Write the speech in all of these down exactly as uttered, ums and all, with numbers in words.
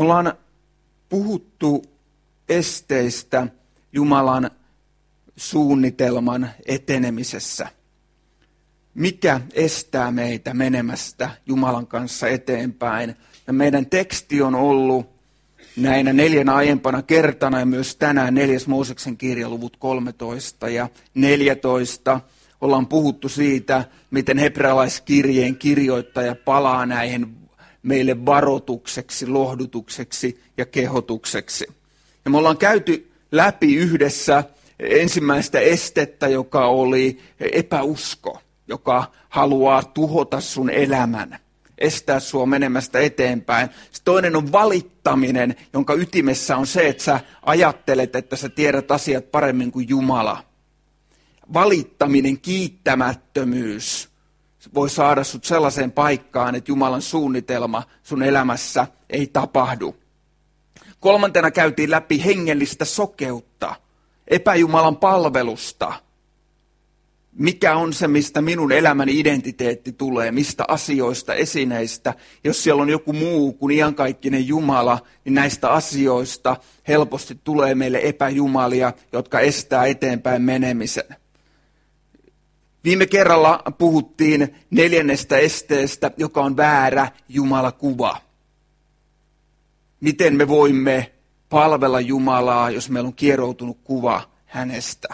Me ollaan puhuttu esteistä Jumalan suunnitelman etenemisessä. Mikä estää meitä menemästä Jumalan kanssa eteenpäin? Ja meidän teksti on ollut näinä neljänä aiempana kertana ja myös tänään neljäs Mooseksen kirja luvut kolmetoista ja neljätoista. Ollaan puhuttu siitä, miten hebrealaiskirjeen kirjoittaja palaa näihin meille varoitukseksi, lohdutukseksi ja kehotukseksi. Ja me ollaan käyty läpi yhdessä ensimmäistä estettä, joka oli epäusko, joka haluaa tuhota sun elämän, estää sua menemästä eteenpäin. Se toinen on valittaminen, jonka ytimessä on se, että sä ajattelet, että sä tiedät asiat paremmin kuin Jumala. Valittaminen, kiittämättömyys voi saada sut sellaiseen paikkaan, että Jumalan suunnitelma sun elämässä ei tapahdu. Kolmantena käytiin läpi hengellistä sokeutta, epäjumalan palvelusta. Mikä on se, mistä minun elämäni identiteetti tulee, mistä asioista, esineistä. Jos siellä on joku muu kuin iankaikkinen Jumala, niin näistä asioista helposti tulee meille epäjumalia, jotka estää eteenpäin menemisen. Viime kerralla puhuttiin neljännestä esteestä, joka on väärä Jumalakuva. Miten me voimme palvella Jumalaa, jos meillä on kieroutunut kuva hänestä?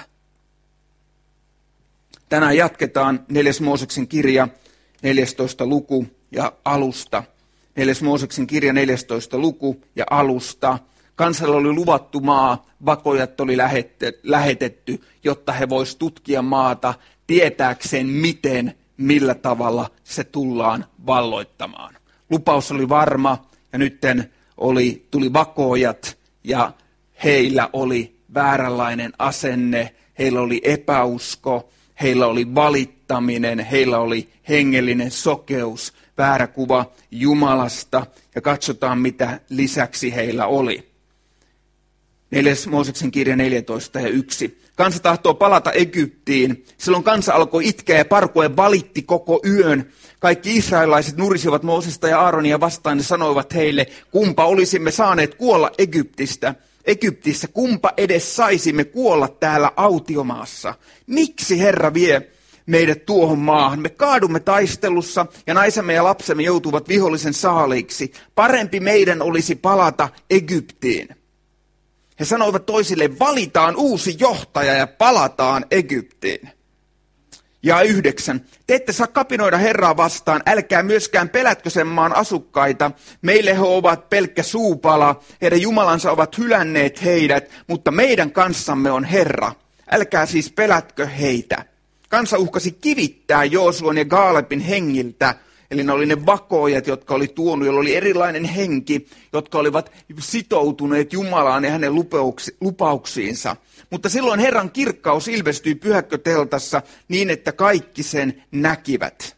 Tänään jatketaan neljäs Mooseksen kirja, neljästoista luku ja alusta. neljäs Mooseksen kirja, neljästoista luku ja alusta. Kansalle oli luvattu maa, vakojat oli lähetetty, jotta he voisivat tutkia maata tietääkseen miten, millä tavalla se tullaan valloittamaan. Lupaus oli varma ja nytten oli, tuli vakoojat ja heillä oli vääränlainen asenne, heillä oli epäusko, heillä oli valittaminen, heillä oli hengellinen sokeus, väärä kuva Jumalasta ja katsotaan mitä lisäksi heillä oli. neljäs Mooseksen kirja neljätoista ja yksi. Kansa tahtoo palata Egyptiin. Silloin kansa alkoi itkeä ja parkua ja valitti koko yön. Kaikki israelaiset nurisivat Moosesta ja Aaronia vastaan ja sanoivat heille, kumpa olisimme saaneet kuolla Egyptistä. Egyptissä, kumpa edes saisimme kuolla täällä autiomaassa. Miksi Herra vie meidät tuohon maahan? Me kaadumme taistelussa ja naisemme ja lapsemme joutuvat vihollisen saaliiksi. Parempi meidän olisi palata Egyptiin. He sanoivat toisille, valitaan uusi johtaja ja palataan Egyptiin. Ja yhdeksän. Te ette saa kapinoida Herraa vastaan, älkää myöskään pelätkö sen maan asukkaita. Meille he ovat pelkkä suupala, heidän jumalansa ovat hylänneet heidät, mutta meidän kanssamme on Herra. Älkää siis pelätkö heitä. Kansa uhkasi kivittää Joosuan ja Kaalebin hengiltä, eli ne oli ne vakoojat, jotka oli tuonut, joilla oli erilainen henki, jotka olivat sitoutuneet Jumalaan ja hänen lupauksiinsa. Mutta silloin Herran kirkkaus ilmestyi pyhäkköteltassa niin, että kaikki sen näkivät.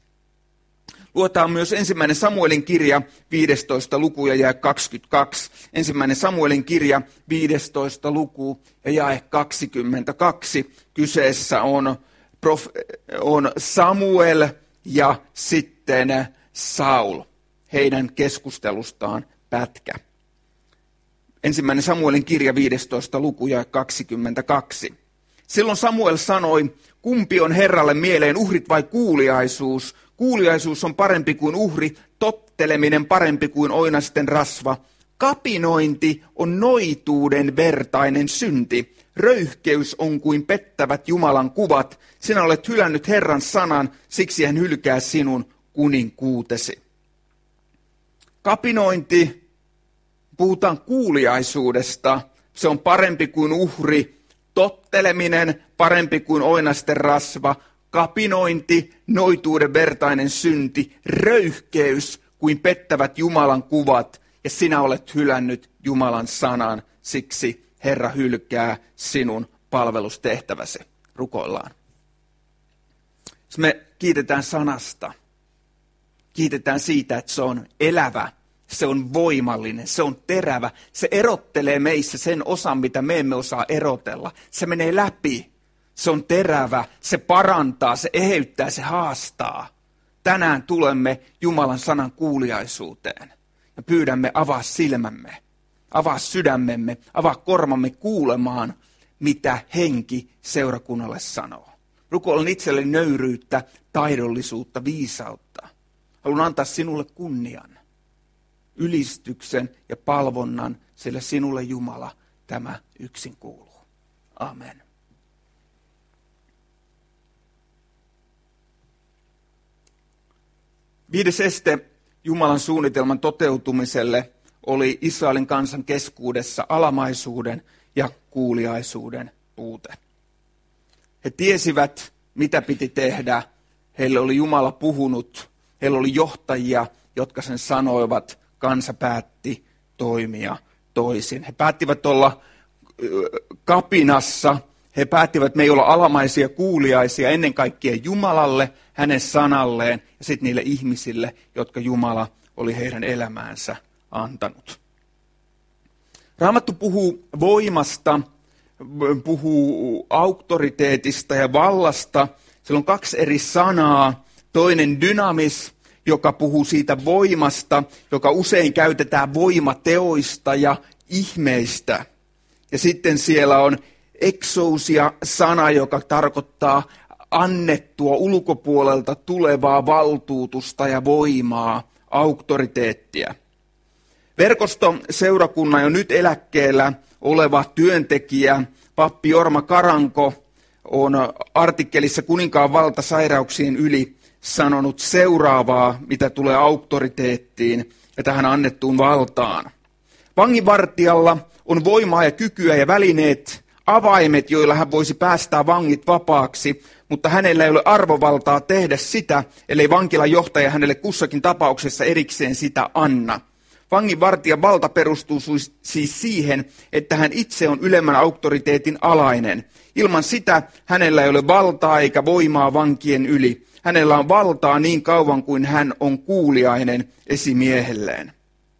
Luetaan myös ensimmäinen Samuelin kirja, viidestoista luku ja jae kaksikymmentäkaksi. Ensimmäinen Samuelin kirja, viidestoista luku ja jae kaksikymmentäkaksi. Kyseessä on, prof, on Samuel ja sitten Saul, heidän keskustelustaan pätkä. Ensimmäinen Samuelin kirja, viidestoista luku ja kaksikymmentäkaksi. Silloin Samuel sanoi, kumpi on Herralle mieleen, uhrit vai kuuliaisuus? Kuuliaisuus on parempi kuin uhri, totteleminen parempi kuin oinasten rasva. Kapinointi on noituuden vertainen synti. Röyhkeys on kuin pettävät Jumalan kuvat. Sinä olet hylännyt Herran sanan, siksi hän hylkää sinun kuninkuutesi. Kapinointi, puhutaan kuuliaisuudesta, se on parempi kuin uhri. Totteleminen parempi kuin oinasten rasva. Kapinointi, noituuden vertainen synti. Röyhkeys kuin pettävät Jumalan kuvat. Ja sinä olet hylännyt Jumalan sanan, siksi Herra hylkää sinun palvelustehtäväsi. Rukoillaan. Jos me kiitetään sanasta, kiitetään siitä, että se on elävä, se on voimallinen, se on terävä. Se erottelee meissä sen osan, mitä me emme osaa erotella. Se menee läpi, se on terävä, se parantaa, se eheyttää, se haastaa. Tänään tulemme Jumalan sanan kuuliaisuuteen. ja pyydämme avaa silmämme, avaa sydämemme, avaa korvamme kuulemaan, mitä henki seurakunnalle sanoo. Rukoilen itselleni nöyryyttä, taidollisuutta, viisautta. Haluan antaa sinulle kunnian, ylistyksen ja palvonnan, sillä sinulle Jumala tämä yksin kuuluu. Amen. Viides este Jumalan suunnitelman toteutumiselle oli Israelin kansan keskuudessa alamaisuuden ja kuuliaisuuden puute. He tiesivät, mitä piti tehdä. Heille oli Jumala puhunut. Heillä oli johtajia, jotka sen sanoivat. Kansa päätti toimia toisin. He päättivät olla kapinassa. He päättivät, että me ei olla alamaisia kuuliaisia ennen kaikkea Jumalalle, hänen sanalleen ja sitten niille ihmisille, jotka Jumala oli heidän elämäänsä antanut. Raamattu puhuu voimasta, puhuu auktoriteetista ja vallasta. Siellä on kaksi eri sanaa. Toinen dynamis, joka puhuu siitä voimasta, joka usein käytetään voimateoista ja ihmeistä. Ja sitten siellä on exousia-sana, joka tarkoittaa annettua ulkopuolelta tulevaa valtuutusta ja voimaa, auktoriteettia. Verkostoseurakunnan jo nyt eläkkeellä oleva työntekijä, pappi Jorma Karanko, on artikkelissa Kuninkaan valta sairauksien yli sanonut seuraavaa, mitä tulee auktoriteettiin ja tähän annettuun valtaan. Vanginvartijalla on voimaa ja kykyä ja välineet, avaimet, joilla hän voisi päästää vangit vapaaksi, mutta hänellä ei ole arvovaltaa tehdä sitä, ellei vankilan johtaja hänelle kussakin tapauksessa erikseen sitä anna. Vanginvartijan valta perustuu siis siihen, että hän itse on ylemmän auktoriteetin alainen. Ilman sitä hänellä ei ole valtaa eikä voimaa vankien yli. Hänellä on valtaa niin kauan kuin hän on kuuliainen esimiehelleen.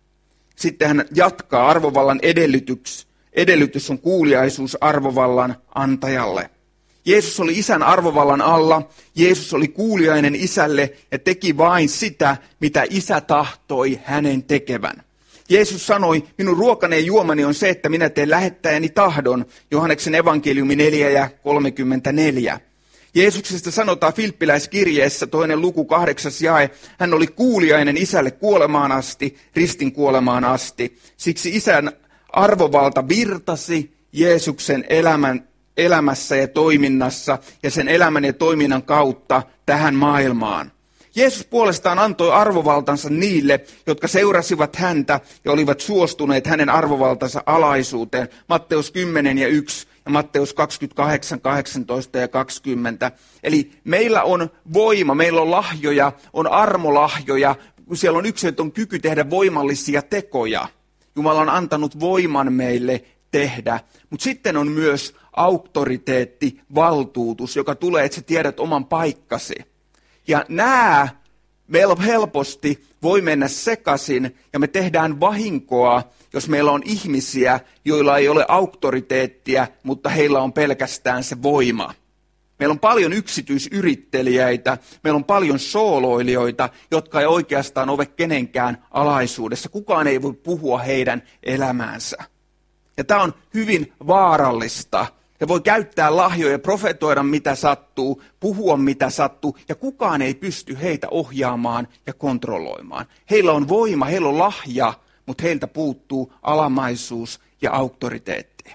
Sitten hän jatkaa arvovallan edellytys. Edellytys on kuuliaisuus arvovallan antajalle. Jeesus oli isän arvovallan alla. Jeesus oli kuuliainen isälle ja teki vain sitä, mitä isä tahtoi hänen tekevän. Jeesus sanoi, minun ruokani ja juomani on se, että minä teen lähettäjäni tahdon. Johanneksen evankeliumi neljä ja kolmekymmentäneljä. Jeesuksesta sanotaan Filippiläiskirjeessä toinen luku kahdeksas jae. Hän oli kuuliainen isälle kuolemaan asti, ristin kuolemaan asti. Siksi isän arvovalta virtasi Jeesuksen elämän, elämässä ja toiminnassa ja sen elämän ja toiminnan kautta tähän maailmaan. Jeesus puolestaan antoi arvovaltansa niille, jotka seurasivat häntä ja olivat suostuneet hänen arvovaltansa alaisuuteen. Matteus kymmenen ja yksi ja Matteus kaksikymmentäkahdeksan, kahdeksantoista ja kaksikymmentä. Eli meillä on voima, meillä on lahjoja, on armolahjoja, kun siellä on yksilötön kyky tehdä voimallisia tekoja. Jumala on antanut voiman meille tehdä, mutta sitten on myös auktoriteetti, valtuutus, joka tulee, että sä tiedät oman paikkasi. Ja nämä meillä helposti voi mennä sekaisin ja me tehdään vahinkoa, jos meillä on ihmisiä, joilla ei ole auktoriteettia, mutta heillä on pelkästään se voima. Meillä on paljon yksityisyrittelijöitä, meillä on paljon sooloilijoita, jotka ei oikeastaan ole kenenkään alaisuudessa. Kukaan ei voi puhua heidän elämäänsä. Ja tämä on hyvin vaarallista. He voi käyttää lahjoja, profetoida mitä sattuu, puhua mitä sattuu, ja kukaan ei pysty heitä ohjaamaan ja kontrolloimaan. Heillä on voima, heillä on lahja, mutta heiltä puuttuu alamaisuus ja auktoriteetti.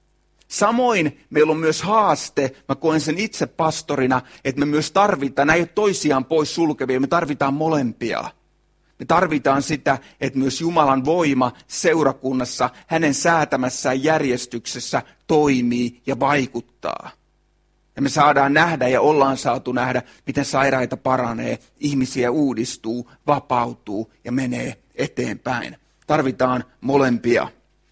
Samoin meillä on myös haaste, mä koen sen itse pastorina, että me myös tarvitaan, nämä ei ole toisiaan pois sulkevia, me tarvitaan molempia. Me tarvitaan sitä, että myös Jumalan voima seurakunnassa, hänen säätämässään järjestyksessä toimii ja vaikuttaa. Ja me saadaan nähdä ja ollaan saatu nähdä, miten sairaita paranee, ihmisiä uudistuu, vapautuu ja menee eteenpäin. Tarvitaan molempia.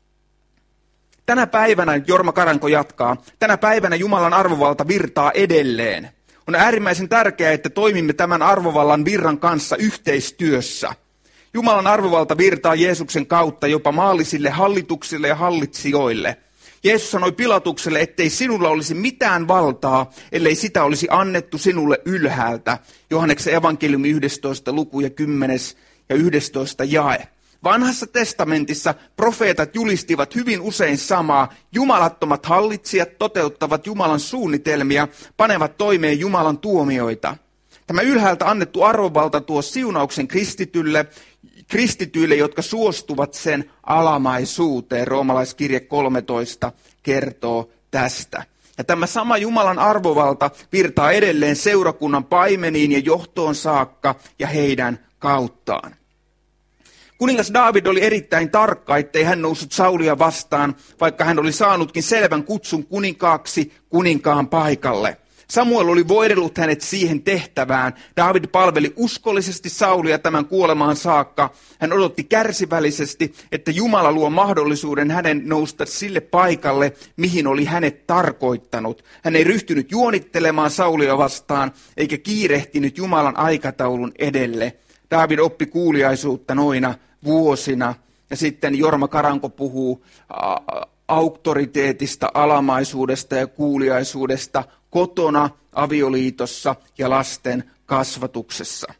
Tänä päivänä, Jorma Karanko jatkaa, tänä päivänä Jumalan arvovalta virtaa edelleen. On äärimmäisen tärkeää, että toimimme tämän arvovallan virran kanssa yhteistyössä. Jumalan arvovalta virtaa Jeesuksen kautta jopa maallisille hallituksille ja hallitsijoille. Jeesus sanoi Pilatukselle, ettei sinulla olisi mitään valtaa, ellei sitä olisi annettu sinulle ylhäältä. Johanneksen evankeliumi yhdestoista luku ja kymmenes ja yhdestoista jae. Vanhassa testamentissa profeetat julistivat hyvin usein samaa. Jumalattomat hallitsijat toteuttavat Jumalan suunnitelmia, panevat toimeen Jumalan tuomioita. Tämä ylhäältä annettu arvovalta tuo siunauksen kristitylle, kristityille, jotka suostuvat sen alamaisuuteen. Roomalaiskirje kolmetoista kertoo tästä. Ja tämä sama Jumalan arvovalta virtaa edelleen seurakunnan paimeniin ja johtoon saakka ja heidän kauttaan. Kuningas Daavid oli erittäin tarkka, ettei hän noussut Saulia vastaan, vaikka hän oli saanutkin selvän kutsun kuninkaaksi kuninkaan paikalle. Samuel oli voidellut hänet siihen tehtävään. Daavid palveli uskollisesti Saulia tämän kuolemaan saakka. Hän odotti kärsivällisesti, että Jumala luo mahdollisuuden hänen nousta sille paikalle, mihin oli hänet tarkoittanut. Hän ei ryhtynyt juonittelemaan Saulia vastaan, eikä kiirehtinyt Jumalan aikataulun edelle. Daavid oppi kuuliaisuutta noina vuosina. Ja sitten Jorma Karanko puhuu auktoriteetista, alamaisuudesta ja kuuliaisuudesta kotona, avioliitossa ja lasten kasvatuksessa.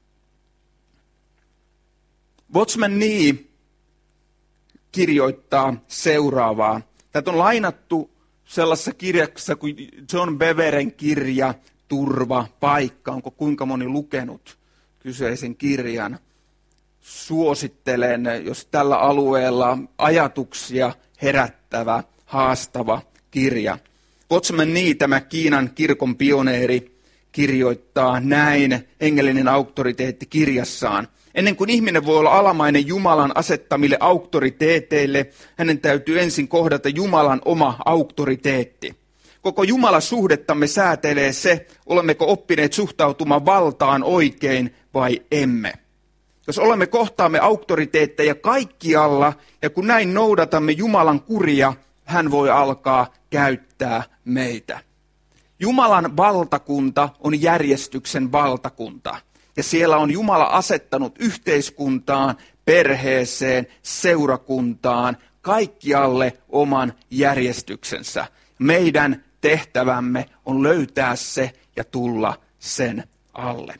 Watchman Nee kirjoittaa seuraavaa. Tätä on lainattu sellaisessa kirjassa kuin John Beveren kirja Turva, paikka. Onko kuinka moni lukenut kyseisen kirjan? Suosittelen, jos tällä alueella ajatuksia herättävä, haastava kirja. Watchman Nee, tämä Kiinan kirkon pioneeri, kirjoittaa näin Hengellinen auktoriteetti kirjassaan. Ennen kuin ihminen voi olla alamainen Jumalan asettamille auktoriteeteille, hänen täytyy ensin kohdata Jumalan oma auktoriteetti. Koko Jumala-suhdettamme säätelee se, olemmeko oppineet suhtautumaan valtaan oikein vai emme. Jos olemme kohtaamme auktoriteetteja kaikkialla, ja kun näin noudatamme Jumalan kuria, hän voi alkaa käyttää meitä. Jumalan valtakunta on järjestyksen valtakunta. Ja siellä on Jumala asettanut yhteiskuntaan, perheeseen, seurakuntaan, kaikkialle oman järjestyksensä. Meidän tehtävämme on löytää se ja tulla sen alle.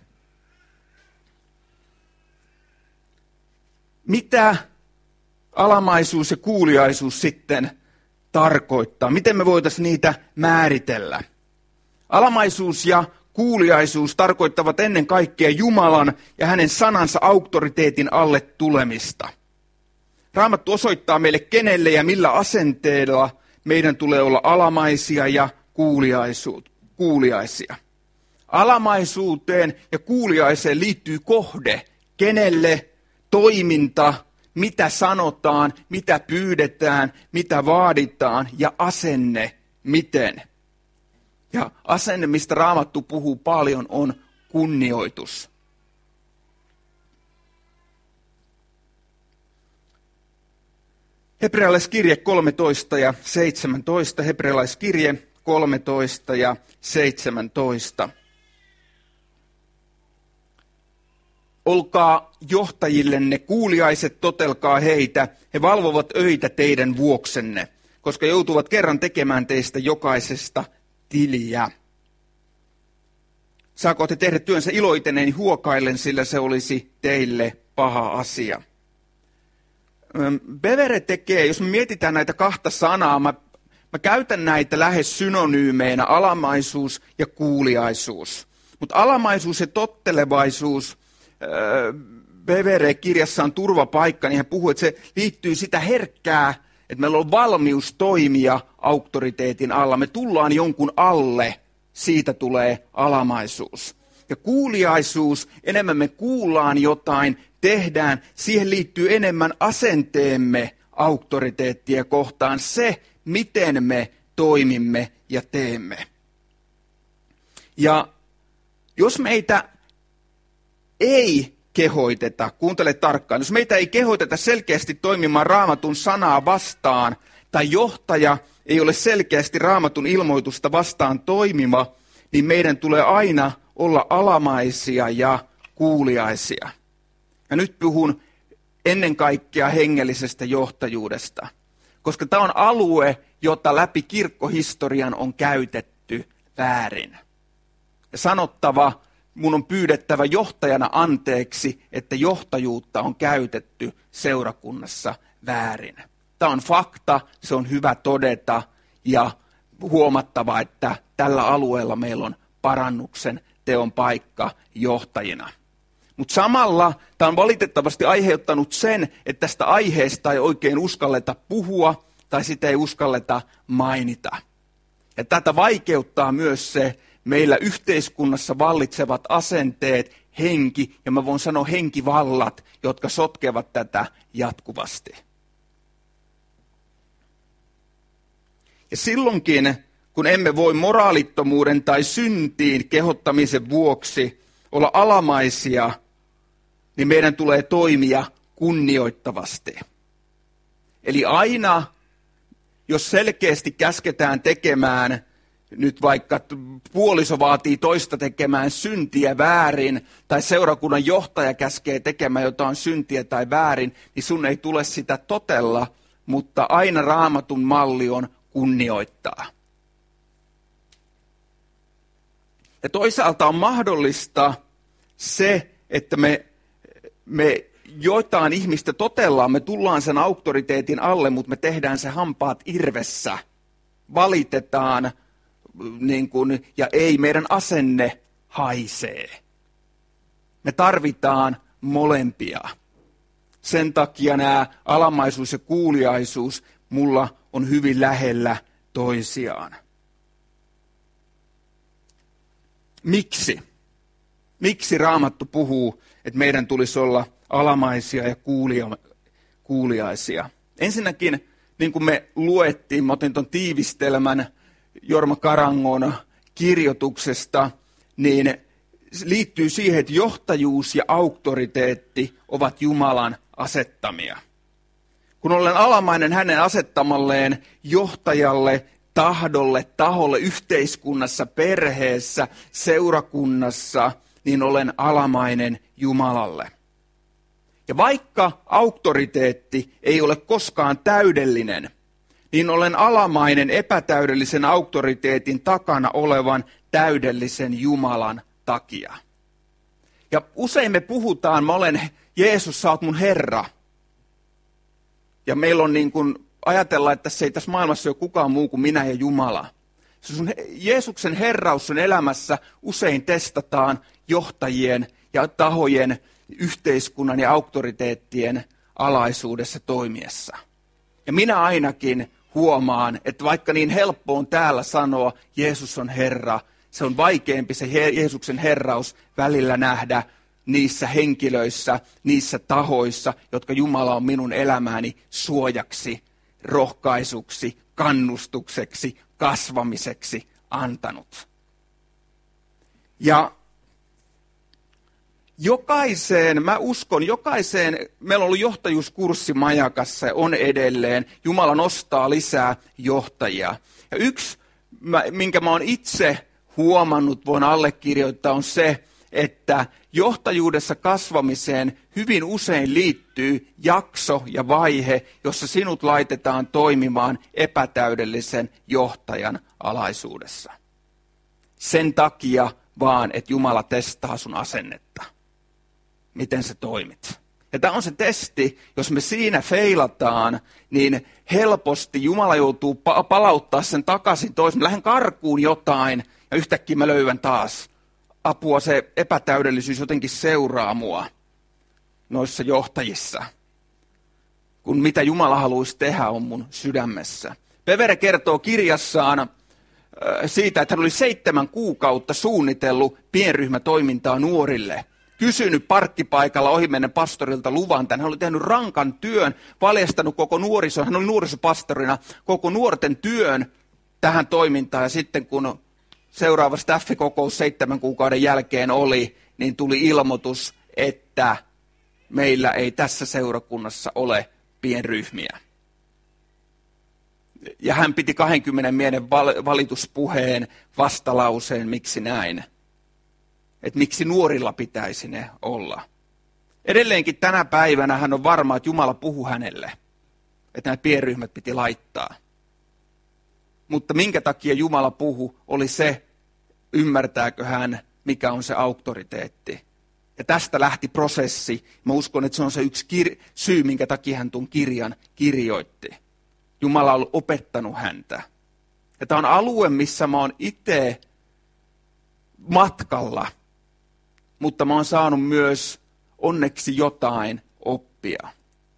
Mitä alamaisuus ja kuuliaisuus sitten tarkoittaa? Miten me voitaisiin niitä määritellä? Alamaisuus ja kuuliaisuus tarkoittavat ennen kaikkea Jumalan ja hänen sanansa auktoriteetin alle tulemista. Raamattu osoittaa meille, kenelle ja millä asenteella meidän tulee olla alamaisia ja kuuliaisia. Alamaisuuteen ja kuuliaiseen liittyy kohde, kenelle, toiminta, mitä sanotaan, mitä pyydetään, mitä vaaditaan ja asenne, miten. Ja asenne, mistä Raamattu puhuu paljon, on kunnioitus. Hebrealaiskirje kolmetoista ja seitsemäntoista, Hebrealaiskirje kolmetoista ja seitsemäntoista. Olkaa johtajillenne kuuliaiset, totelkaa heitä, he valvovat öitä teidän vuoksenne, koska joutuvat kerran tekemään teistä jokaisesta tiliä. Saako te tehdä työnsä iloiteneen huokaillen, sillä se olisi teille paha asia. Bevere tekee, jos me mietitään näitä kahta sanaa, mä, mä käytän näitä lähes synonyymeinä, alamaisuus ja kuuliaisuus. Mutta alamaisuus ja tottelevaisuus, Bevere kirjassaan Turvapaikka, niin hän puhuu, että se liittyy sitä herkkää, että meillä on valmius toimia auktoriteetin alla. Me tullaan jonkun alle, siitä tulee alamaisuus. Ja kuuliaisuus, enemmän me kuullaan jotain, tehdään, siihen liittyy enemmän asenteemme auktoriteettia kohtaan, se miten me toimimme ja teemme. Ja jos meitä ei kehoiteta, kuuntele tarkkaan, jos meitä ei kehoiteta selkeästi toimimaan Raamatun sanaa vastaan, tai johtaja ei ole selkeästi Raamatun ilmoitusta vastaan toimima, niin meidän tulee aina olla alamaisia ja kuuliaisia. Ja nyt puhun ennen kaikkea hengellisestä johtajuudesta, koska tämä on alue, jota läpi kirkkohistorian on käytetty väärin. Ja sanottava mun on pyydettävä johtajana anteeksi, että johtajuutta on käytetty seurakunnassa väärin. Tämä on fakta, se on hyvä todeta ja huomattava, että tällä alueella meillä on parannuksen teon paikka johtajina. Mutta samalla tämä on valitettavasti aiheuttanut sen, että tästä aiheesta ei oikein uskalleta puhua tai sitä ei uskalleta mainita. Ja tätä vaikeuttaa myös se meillä yhteiskunnassa vallitsevat asenteet, henki ja mä voin sanoa henkivallat, jotka sotkevat tätä jatkuvasti. Ja silloinkin, kun emme voi moraalittomuuden tai syntiin kehottamisen vuoksi olla alamaisia, niin meidän tulee toimia kunnioittavasti. Eli aina, jos selkeästi käsketään tekemään, nyt vaikka puoliso vaatii toista tekemään syntiä väärin, tai seurakunnan johtaja käskee tekemään jotain syntiä tai väärin, niin sun ei tule sitä totella, mutta aina Raamatun malli on kunnioittaa. Ja toisaalta on mahdollista se, että me, me joitain ihmistä totellaan, me tullaan sen auktoriteetin alle, mutta me tehdään se hampaat irvessä. Valitetaan niin kuin, ja ei meidän asenne haisee. Me tarvitaan molempia. Sen takia nämä alamaisuus ja kuuliaisuus mulla on hyvin lähellä toisiaan. Miksi? Miksi Raamattu puhuu, että meidän tulisi olla alamaisia ja kuulia, kuuliaisia? Ensinnäkin, niin kuin me luettiin, mä otin tuon tiivistelmän Jorma Karangon kirjoituksesta, niin liittyy siihen, että johtajuus ja auktoriteetti ovat Jumalan asettamia. Kun olen alamainen hänen asettamalleen johtajalle, tahdolle, taholle, yhteiskunnassa, perheessä, seurakunnassa, niin olen alamainen Jumalalle. Ja vaikka auktoriteetti ei ole koskaan täydellinen, niin olen alamainen epätäydellisen auktoriteetin takana olevan täydellisen Jumalan takia. Ja usein me puhutaan, mä olen Jeesus, sä oot mun Herra. Ja meillä on niin kuin ajatella, että se ei tässä maailmassa ole kukaan muu kuin minä ja Jumala. Se sun Jeesuksen herraus sun elämässä usein testataan johtajien ja tahojen, yhteiskunnan ja auktoriteettien alaisuudessa toimiessa. Ja minä ainakin huomaan, että vaikka niin helppo on täällä sanoa, Jeesus on Herra, se on vaikeampi se Jeesuksen herraus välillä nähdä niissä henkilöissä, niissä tahoissa, jotka Jumala on minun elämääni suojaksi, rohkaisuksi, kannustukseksi, kasvamiseksi antanut. Ja jokaiseen, mä uskon, jokaiseen, meillä on ollut johtajuuskurssi Majakassa ja on edelleen, Jumala nostaa lisää johtajia. Ja yksi, minkä mä oon itse huomannut, voin allekirjoittaa, on se, että johtajuudessa kasvamiseen hyvin usein liittyy jakso ja vaihe, jossa sinut laitetaan toimimaan epätäydellisen johtajan alaisuudessa. Sen takia vaan, että Jumala testaa sun asennetta. Miten sä toimit. Ja tämä on se testi, jos me siinä feilataan, niin helposti Jumala joutuu palauttaa sen takaisin toisen. Mä lähden karkuun jotain ja yhtäkkiä mä löydän taas. Apua, se epätäydellisyys jotenkin seuraa mua noissa johtajissa. Kun mitä Jumala haluaisi tehdä on mun sydämessä. Pevere kertoo kirjassaan siitä, että hän oli seitsemän kuukautta suunnitellut pienryhmätoimintaa nuorille. Kysynyt parkkipaikalla ohimennen pastorilta luvan. Hän oli tehnyt rankan työn, paljastanut koko nuorison, hän oli nuorisopastorina, koko nuorten työn tähän toimintaan. Ja sitten kun seuraava staffikokous seitsemän kuukauden jälkeen oli, niin tuli ilmoitus, että meillä ei tässä seurakunnassa ole pienryhmiä. Ja hän piti kahdenkymmenen miehen valituspuheen vastalauseen, miksi näin. Että miksi nuorilla pitäisi ne olla. Edelleenkin tänä päivänä hän on varma, että Jumala puhui hänelle, että nämä pienryhmät piti laittaa. Mutta minkä takia Jumala puhui, oli se, ymmärtääkö hän mikä on se auktoriteetti. Ja tästä lähti prosessi. Mä uskon, että se on se yksi kir- syy, minkä takia hän tuon kirjan kirjoitti. Jumala on opettanut häntä. Ja tämä on alue, missä mä oon itse matkalla, mutta mä oon saanut myös onneksi jotain oppia.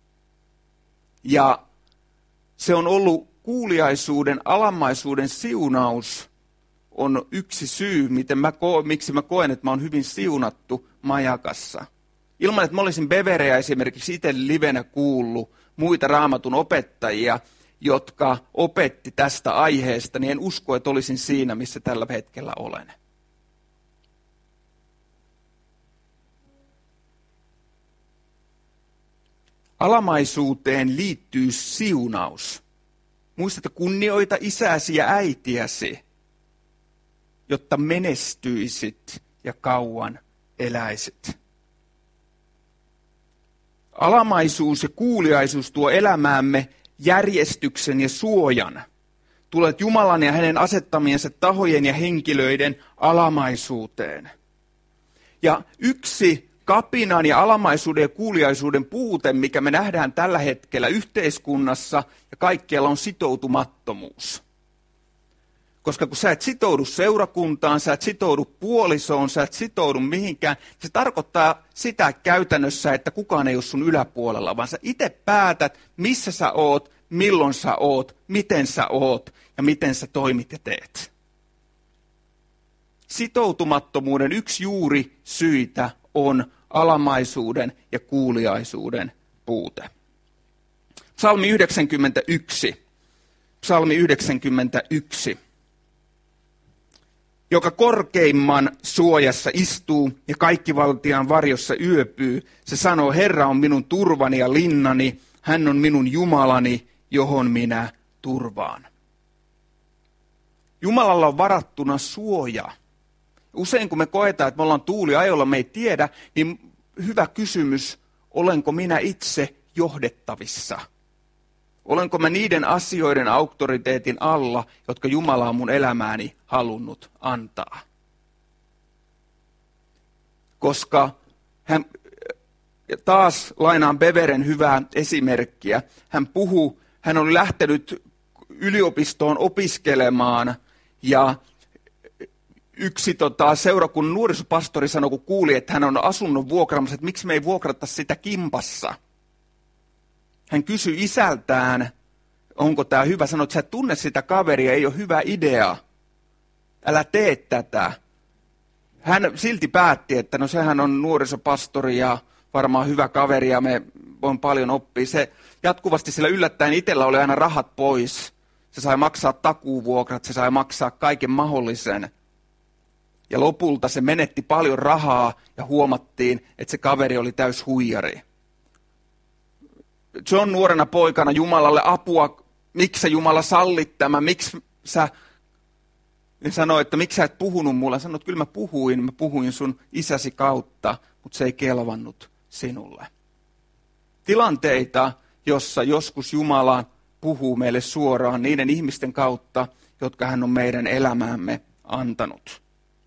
Ja se on ollut kuuliaisuuden, alamaisuuden siunaus on yksi syy, miten mä ko- miksi mä koen, että mä oon hyvin siunattu Majakassa. Ilman, että mä olisin Bevereä esimerkiksi itse livenä kuullut muita Raamatun opettajia, jotka opetti tästä aiheesta, niin en usko, että olisin siinä, missä tällä hetkellä olen. Alamaisuuteen liittyy siunaus. Muista, että kunnioita isäsi ja äitiäsi, jotta menestyisit ja kauan eläisit. Alamaisuus ja kuuliaisuus tuo elämäämme järjestyksen ja suojan. Tulet Jumalan ja hänen asettamiensa tahojen ja henkilöiden alamaisuuteen. Ja yksi kapinan ja alamaisuuden ja kuuliaisuuden puute, mikä me nähdään tällä hetkellä yhteiskunnassa ja kaikkialla, on sitoutumattomuus. Koska kun sä et sitoudu seurakuntaan, sä et sitoudu puolisoon, sä et sitoudu mihinkään, se tarkoittaa sitä käytännössä, että kukaan ei ole sun yläpuolella, vaan sä itse päätät, missä sä oot, milloin sä oot, miten sä oot ja miten sä toimit ja teet. Sitoutumattomuuden yksi juuri syitä on alamaisuuden ja kuuliaisuuden puute. Psalmi yhdeksänkymmentäyksi. Psalmi yhdeksänkymmentäyksi. Joka korkeimman suojassa istuu ja kaikkivaltiaan varjossa yöpyy. Se sanoo, Herra on minun turvani ja linnani, hän on minun Jumalani, johon minä turvaan. Jumalalla on varattuna suoja. Usein kun me koetaan, että me ollaan tuuliajolla, me ei tiedä, niin hyvä kysymys, olenko minä itse johdettavissa? Olenko mä niiden asioiden auktoriteetin alla, jotka Jumala on mun elämääni halunnut antaa? Koska hän, taas lainaan Beveren hyvää esimerkkiä, hän puhuu, hän oli lähtenyt yliopistoon opiskelemaan ja yksi tota, seurakunnan nuorisopastori sanoi, kun kuuli, että hän on asunnon vuokraamassa, että miksi me ei vuokrata sitä kimpassa. Hän kysyi isältään, onko tämä hyvä, sanoi, että sä et tunne sitä kaveria, ei ole hyvä idea. Älä tee tätä. Hän silti päätti, että no sehän on nuorisopastori ja varmaan hyvä kaveri ja me voin paljon oppia. Se jatkuvasti sillä yllättäen itsellä oli aina rahat pois. Se sai maksaa takuuvuokrat, se sai maksaa kaiken mahdollisen. Ja lopulta se menetti paljon rahaa ja huomattiin, että se kaveri oli täys huijari. John nuorena poikana Jumalalle apua, miksi sä Jumala sallit tämä, miksi sä, ja sanoi, että miksi sä et puhunut mulle. Sanoit, että kyllä mä puhuin, mä puhuin sun isäsi kautta, mutta se ei kelvannut sinulle. Tilanteita, jossa joskus Jumala puhuu meille suoraan niiden ihmisten kautta, jotka hän on meidän elämäämme antanut.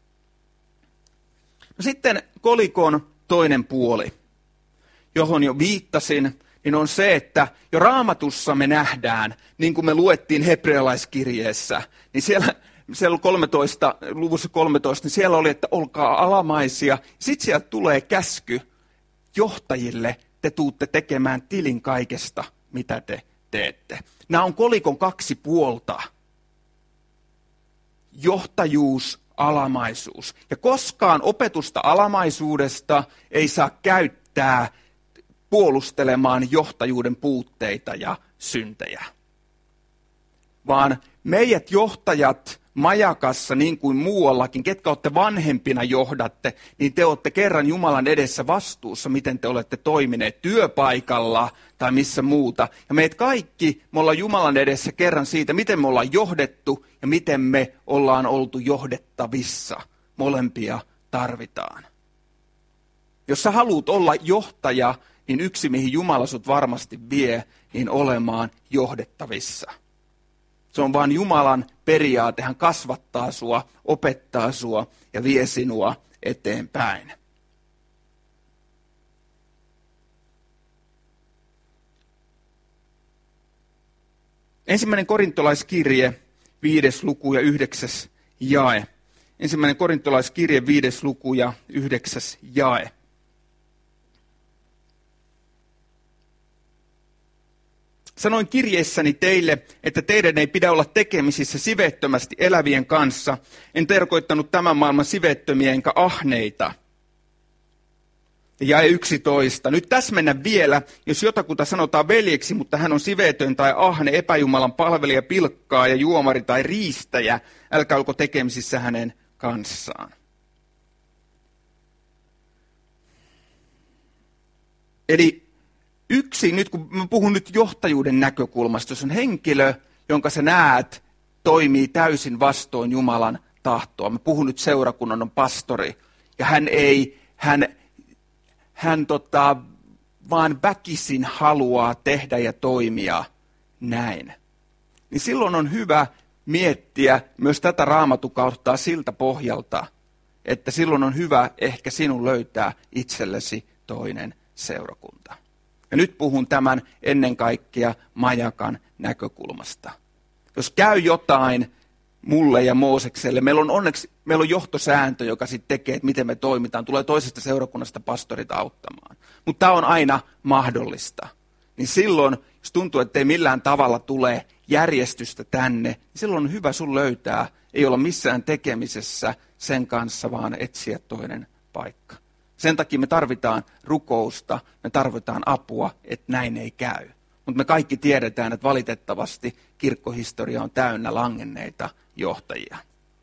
No sitten kolikon toinen puoli, johon jo viittasin, niin on se, että jo Raamatussa me nähdään, niin kuin me luettiin hebrealaiskirjeessä, niin siellä, siellä kolmetoista, luvussa kolmetoista, niin siellä oli, että olkaa alamaisia. Sitten sieltä tulee käsky johtajille, te tuutte tekemään tilin kaikesta, mitä te teette. Nämä on kolikon kaksi puolta. Johtajuus, alamaisuus. Ja koskaan opetusta alamaisuudesta ei saa käyttää puolustelemaan johtajuuden puutteita ja syntejä. Vaan meidät johtajat Majakassa, niin kuin muuallakin, ketkä olette vanhempina johdatte, niin te olette kerran Jumalan edessä vastuussa, miten te olette toimineet työpaikalla tai missä muuta. Ja meidät kaikki, me ollaan Jumalan edessä kerran siitä, miten me ollaan johdettu ja miten me ollaan oltu johdettavissa. Molempia tarvitaan. Jos sä haluat olla johtaja, niin yksi, mihin Jumala sut varmasti vie, niin olemaan johdettavissa. Se on vain Jumalan periaate. Hän kasvattaa sua, opettaa sua ja vie sinua eteenpäin. Ensimmäinen korintolaiskirje, viides luku ja yhdeksäs jae. Ensimmäinen korintolaiskirje, viides luku ja yhdeksäs jae. Sanoin kirjeessäni teille, että teidän ei pidä olla tekemisissä siveettömästi elävien kanssa. En tarkoittanut tämän maailman siveettömiä enkä ahneita. Jae yksitoista. Nyt täsmennä vielä, jos jotakuta sanotaan veljeksi, mutta hän on siveetön tai ahne, epäjumalan palvelija, pilkkaa ja juomari tai riistäjä. Älkää olko tekemisissä hänen kanssaan. Eli yksi, nyt kun mä puhun nyt johtajuuden näkökulmasta, jos on henkilö, jonka sä näet, toimii täysin vastoin Jumalan tahtoa. Mä puhun nyt seurakunnan on pastori, ja hän ei, hän, hän tota, vaan väkisin haluaa tehdä ja toimia näin. Niin silloin on hyvä miettiä myös tätä raamatukautta siltä pohjalta, että silloin on hyvä ehkä sinun löytää itsellesi toinen seurakunta. Ja nyt puhun tämän ennen kaikkea Majakan näkökulmasta. Jos käy jotain mulle ja Moosekselle, meillä on onneksi meillä on johtosääntö, joka sitten tekee, että miten me toimitaan. Tulee toisesta seurakunnasta pastorit auttamaan. Mutta tämä on aina mahdollista. Niin silloin, jos tuntuu, että ei millään tavalla tule järjestystä tänne, niin silloin on hyvä sun löytää, ei olla missään tekemisessä sen kanssa, vaan etsiä toinen paikka. Sen takia me tarvitaan rukousta, me tarvitaan apua, että näin ei käy. Mutta me kaikki tiedetään, että valitettavasti kirkkohistoria on täynnä langenneita johtajia.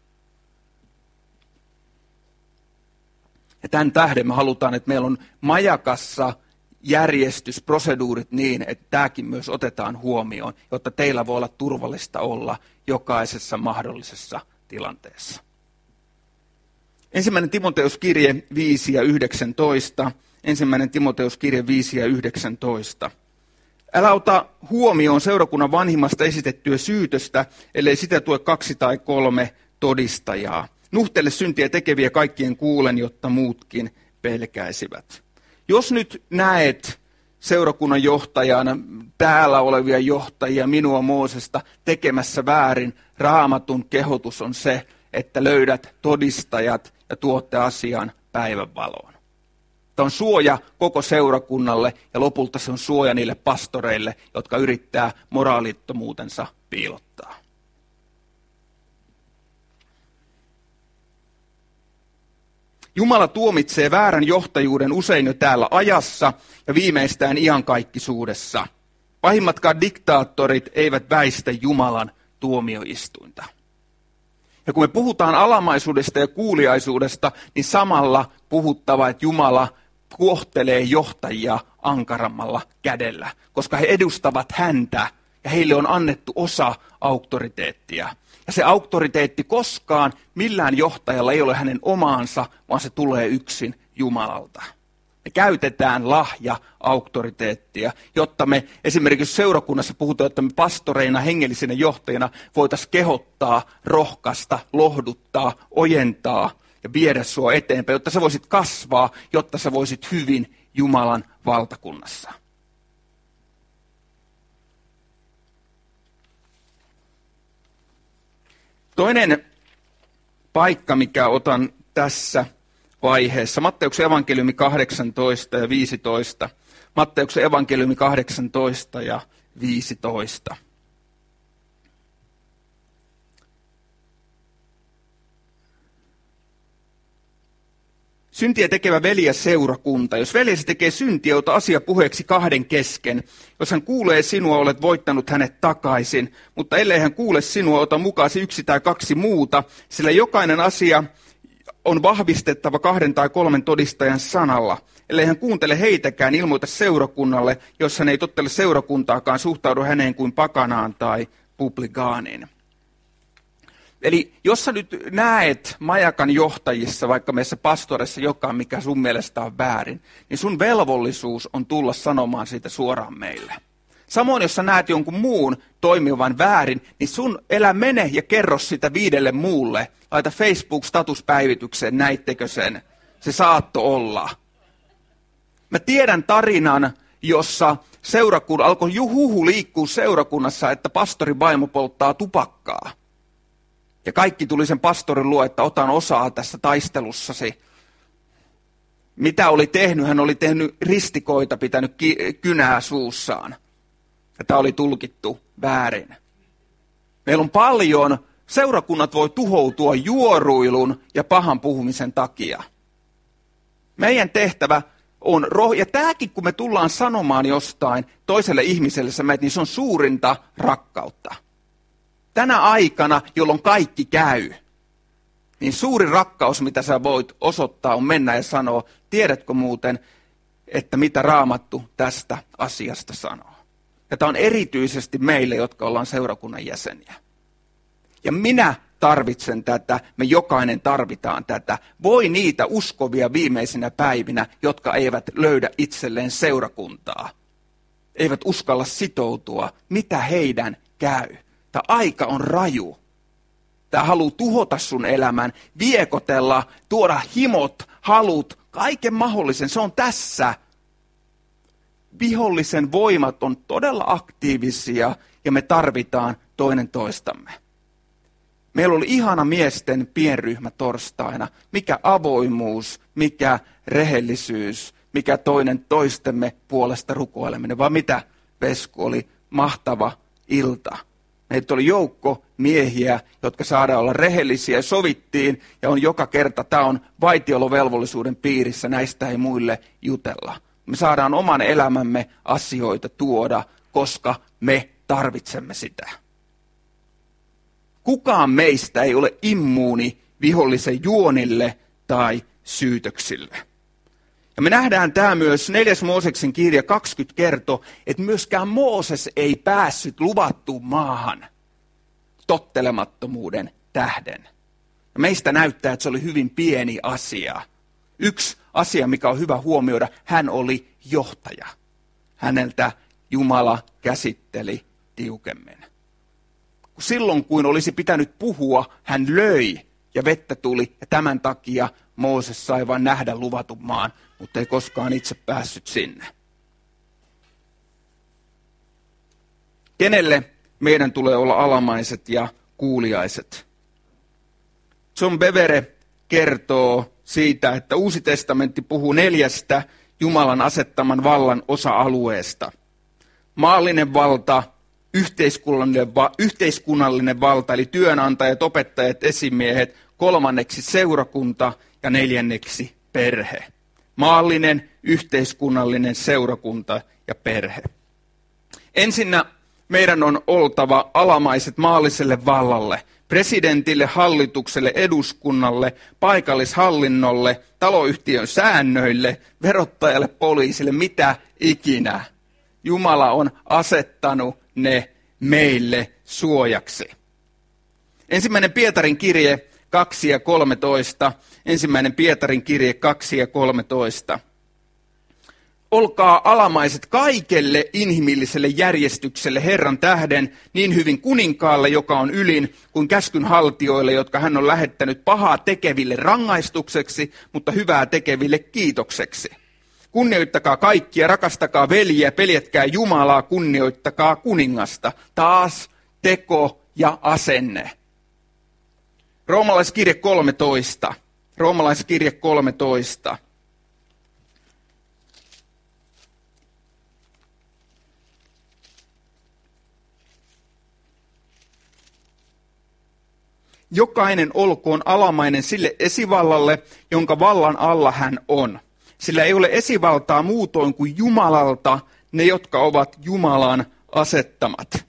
Ja tämän tähden me halutaan, että meillä on Majakassa järjestysproseduurit niin, että tämäkin myös otetaan huomioon, jotta teillä voi olla turvallista olla jokaisessa mahdollisessa tilanteessa. Ensimmäinen Timoteuskirje viisi ja yhdeksäntoista. Ensimmäinen Timoteuskirje viisi ja yhdeksäntoista. Älä ota huomioon seurakunnan vanhimmasta esitettyä syytöstä, ellei sitä tue kaksi tai kolme todistajaa. Nuhtele syntiä tekeviä kaikkien kuulen, jotta muutkin pelkäisivät. Jos nyt näet seurakunnan johtajana täällä olevia johtajia, minua Moosesta, tekemässä väärin, Raamatun kehotus on se, että löydät todistajat ja tuotte asian päivänvaloon. Tämä on suoja koko seurakunnalle ja lopulta se on suoja niille pastoreille, jotka yrittää moraalittomuutensa piilottaa. Jumala tuomitsee väärän johtajuuden usein jo täällä ajassa ja viimeistään iankaikkisuudessa. Pahimmatkaan diktaattorit eivät väistä Jumalan tuomioistuinta. Ja kun me puhutaan alamaisuudesta ja kuuliaisuudesta, niin samalla puhuttava, että Jumala kohtelee johtajia ankarammalla kädellä, koska he edustavat häntä ja heille on annettu osa auktoriteettia. Ja se auktoriteetti koskaan millään johtajalla ei ole hänen omaansa, vaan se tulee yksin Jumalalta. Me käytetään lahja-auktoriteettia, jotta me esimerkiksi seurakunnassa puhutaan, että me pastoreina, hengellisinä johtajina voitaisiin kehottaa, rohkaista, lohduttaa, ojentaa ja viedä sua eteenpäin, jotta sä voisit kasvaa, jotta sä voisit hyvin Jumalan valtakunnassa. Toinen paikka, mikä otan tässä vaiheessa, Matteuksen evankeliumi kahdeksantoista ja viisitoista. Matteuksen evankeliumi kahdeksantoista ja viisitoista. Syntiä tekevä veli ja seurakunta. Jos veljesi tekee syntiä, ota asia puheeksi kahden kesken. Jos hän kuulee sinua, olet voittanut hänet takaisin. Mutta ellei hän kuule sinua, ota mukaasi yksi tai kaksi muuta, sillä jokainen asia on vahvistettava kahden tai kolmen todistajan sanalla. Ellei hän kuuntele heitäkään, ilmoita seurakunnalle, jos hän ei tottele seurakuntaakaan, suhtaudu häneen kuin pakanaan tai publikaaniin. Eli jos sä nyt näet Majakan johtajissa, vaikka meissä pastorissa jokaan, mikä sun mielestä on väärin, niin sun velvollisuus on tulla sanomaan siitä suoraan meille. Samoin, jos sä näet jonkun muun toimivan väärin, niin sun elä mene ja kerro sitä viidelle muulle. Laita Facebook-statuspäivitykseen, näittekö sen? Se saatto olla. Mä tiedän tarinan, jossa seurakun, alkoi juhuhu liikkuu seurakunnassa, että pastorin vaimo polttaa tupakkaa. Ja kaikki tuli sen pastorin luo, että otan osaa tässä taistelussasi. Mitä oli tehnyt? Hän oli tehnyt ristikoita, pitänyt kynää suussaan. Ja tämä oli tulkittu väärin. Meillä on paljon, seurakunnat voi tuhoutua juoruilun ja pahan puhumisen takia. Meidän tehtävä on, roh- ja tämäkin kun me tullaan sanomaan jostain toiselle ihmiselle, niin se on suurinta rakkautta. Tänä aikana, jolloin kaikki käy, niin suuri rakkaus, mitä sä voit osoittaa, on mennä ja sanoa, tiedätkö muuten, että mitä Raamattu tästä asiasta sanoo. Ja tämä on erityisesti meille, jotka ollaan seurakunnan jäseniä. Ja minä tarvitsen tätä, me jokainen tarvitaan tätä. Voi niitä uskovia viimeisinä päivinä, jotka eivät löydä itselleen seurakuntaa. Eivät uskalla sitoutua, mitä heidän käy. Tämä aika on raju. Tämä haluaa tuhota sun elämän, viekotella, tuoda himot, halut, kaiken mahdollisen. Se on tässä. Vihollisen voimat on todella aktiivisia ja me tarvitaan toinen toistamme. Meillä oli ihana miesten pienryhmä torstaina. Mikä avoimuus, mikä rehellisyys, mikä toinen toistemme puolesta rukoileminen. Vai mitä, Vesku, oli mahtava ilta. Meitä oli joukko miehiä, jotka saadaan olla rehellisiä, sovittiin ja on joka kerta, tämä on vaitiolovelvollisuuden piirissä, näistä ei muille jutella. Me saadaan oman elämämme asioita tuoda, koska me tarvitsemme sitä. Kukaan meistä ei ole immuuni vihollisen juonille tai syytöksille. Ja me nähdään tämä myös neljäs Mooseksen kirja kaksikymmentä kertoo, että myöskään Mooses ei päässyt luvattuun maahan tottelemattomuuden tähden. Ja meistä näyttää, että se oli hyvin pieni asia. Yksi asia, mikä on hyvä huomioida, hän oli johtaja. Häneltä Jumala käsitteli tiukemmin. Silloin, kun olisi pitänyt puhua, hän löi ja vettä tuli. Ja tämän takia Mooses sai vain nähdä luvatun maan, mutta ei koskaan itse päässyt sinne. Kenelle meidän tulee olla alamaiset ja kuuliaiset? John Bevere kertoo siitä, että Uusi testamentti puhuu neljästä Jumalan asettaman vallan osa-alueesta. Maallinen valta, yhteiskunnallinen, va- yhteiskunnallinen valta, eli työnantajat, opettajat, esimiehet, kolmanneksi seurakunta ja neljänneksi perhe. Maallinen, yhteiskunnallinen, seurakunta ja perhe. Ensinnä meidän on oltava alamaiset maalliselle vallalle, presidentille, hallitukselle, eduskunnalle, paikallishallinnolle, taloyhtiön säännöille, verottajalle, poliisille, mitä ikinä. Jumala on asettanut ne meille suojaksi. Ensimmäinen Pietarin kirje kaksi ja kolmetoista. Ensimmäinen Pietarin kirje kaksi ja kolmetoista. Olkaa alamaiset kaikelle inhimilliselle järjestykselle Herran tähden, niin hyvin kuninkaalle, joka on ylin, kuin käskynhaltijoille, jotka hän on lähettänyt pahaa tekeville rangaistukseksi, mutta hyvää tekeville kiitokseksi. Kunnioittakaa kaikkia, rakastakaa veljiä, peljetkää Jumalaa, kunnioittakaa kuningasta. Taas teko ja asenne. Roomalaiskirje kolmetoista. Roomalaiskirje kolmetoista. Jokainen olkoon alamainen sille esivallalle, jonka vallan alla hän on. Sillä ei ole esivaltaa muutoin kuin Jumalalta, ne jotka ovat Jumalan asettamat.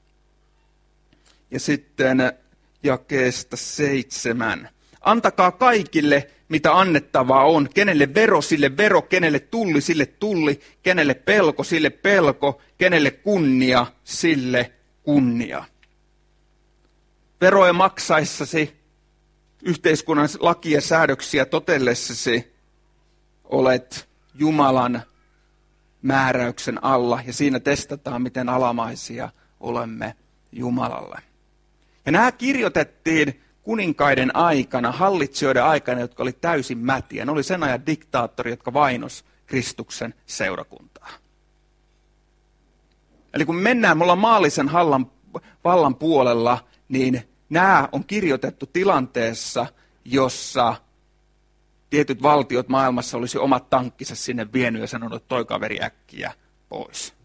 Ja sitten jakeesta seitsemän. Antakaa kaikille, mitä annettavaa on. Kenelle vero, sille vero. Kenelle tulli, sille tulli. Kenelle pelko, sille pelko. Kenelle kunnia, sille kunnia. Veroja maksaissasi, yhteiskunnan lakia säädöksiä totellessasi, olet Jumalan määräyksen alla ja siinä testataan, miten alamaisia olemme Jumalalle. Ja nämä kirjoitettiin kuninkaiden aikana, hallitsijoiden aikana, jotka oli täysin mätiä. Ne oli sen ajan diktaattori, jotka vainos Kristuksen seurakuntaa. Eli kun mennään, me ollaan maallisen hallan, vallan puolella, niin nämä on kirjoitettu tilanteessa, jossa tietyt valtiot maailmassa olisi omat tankkinsa sinne vienyt ja sanonut, että toi kaveri äkkiä pois.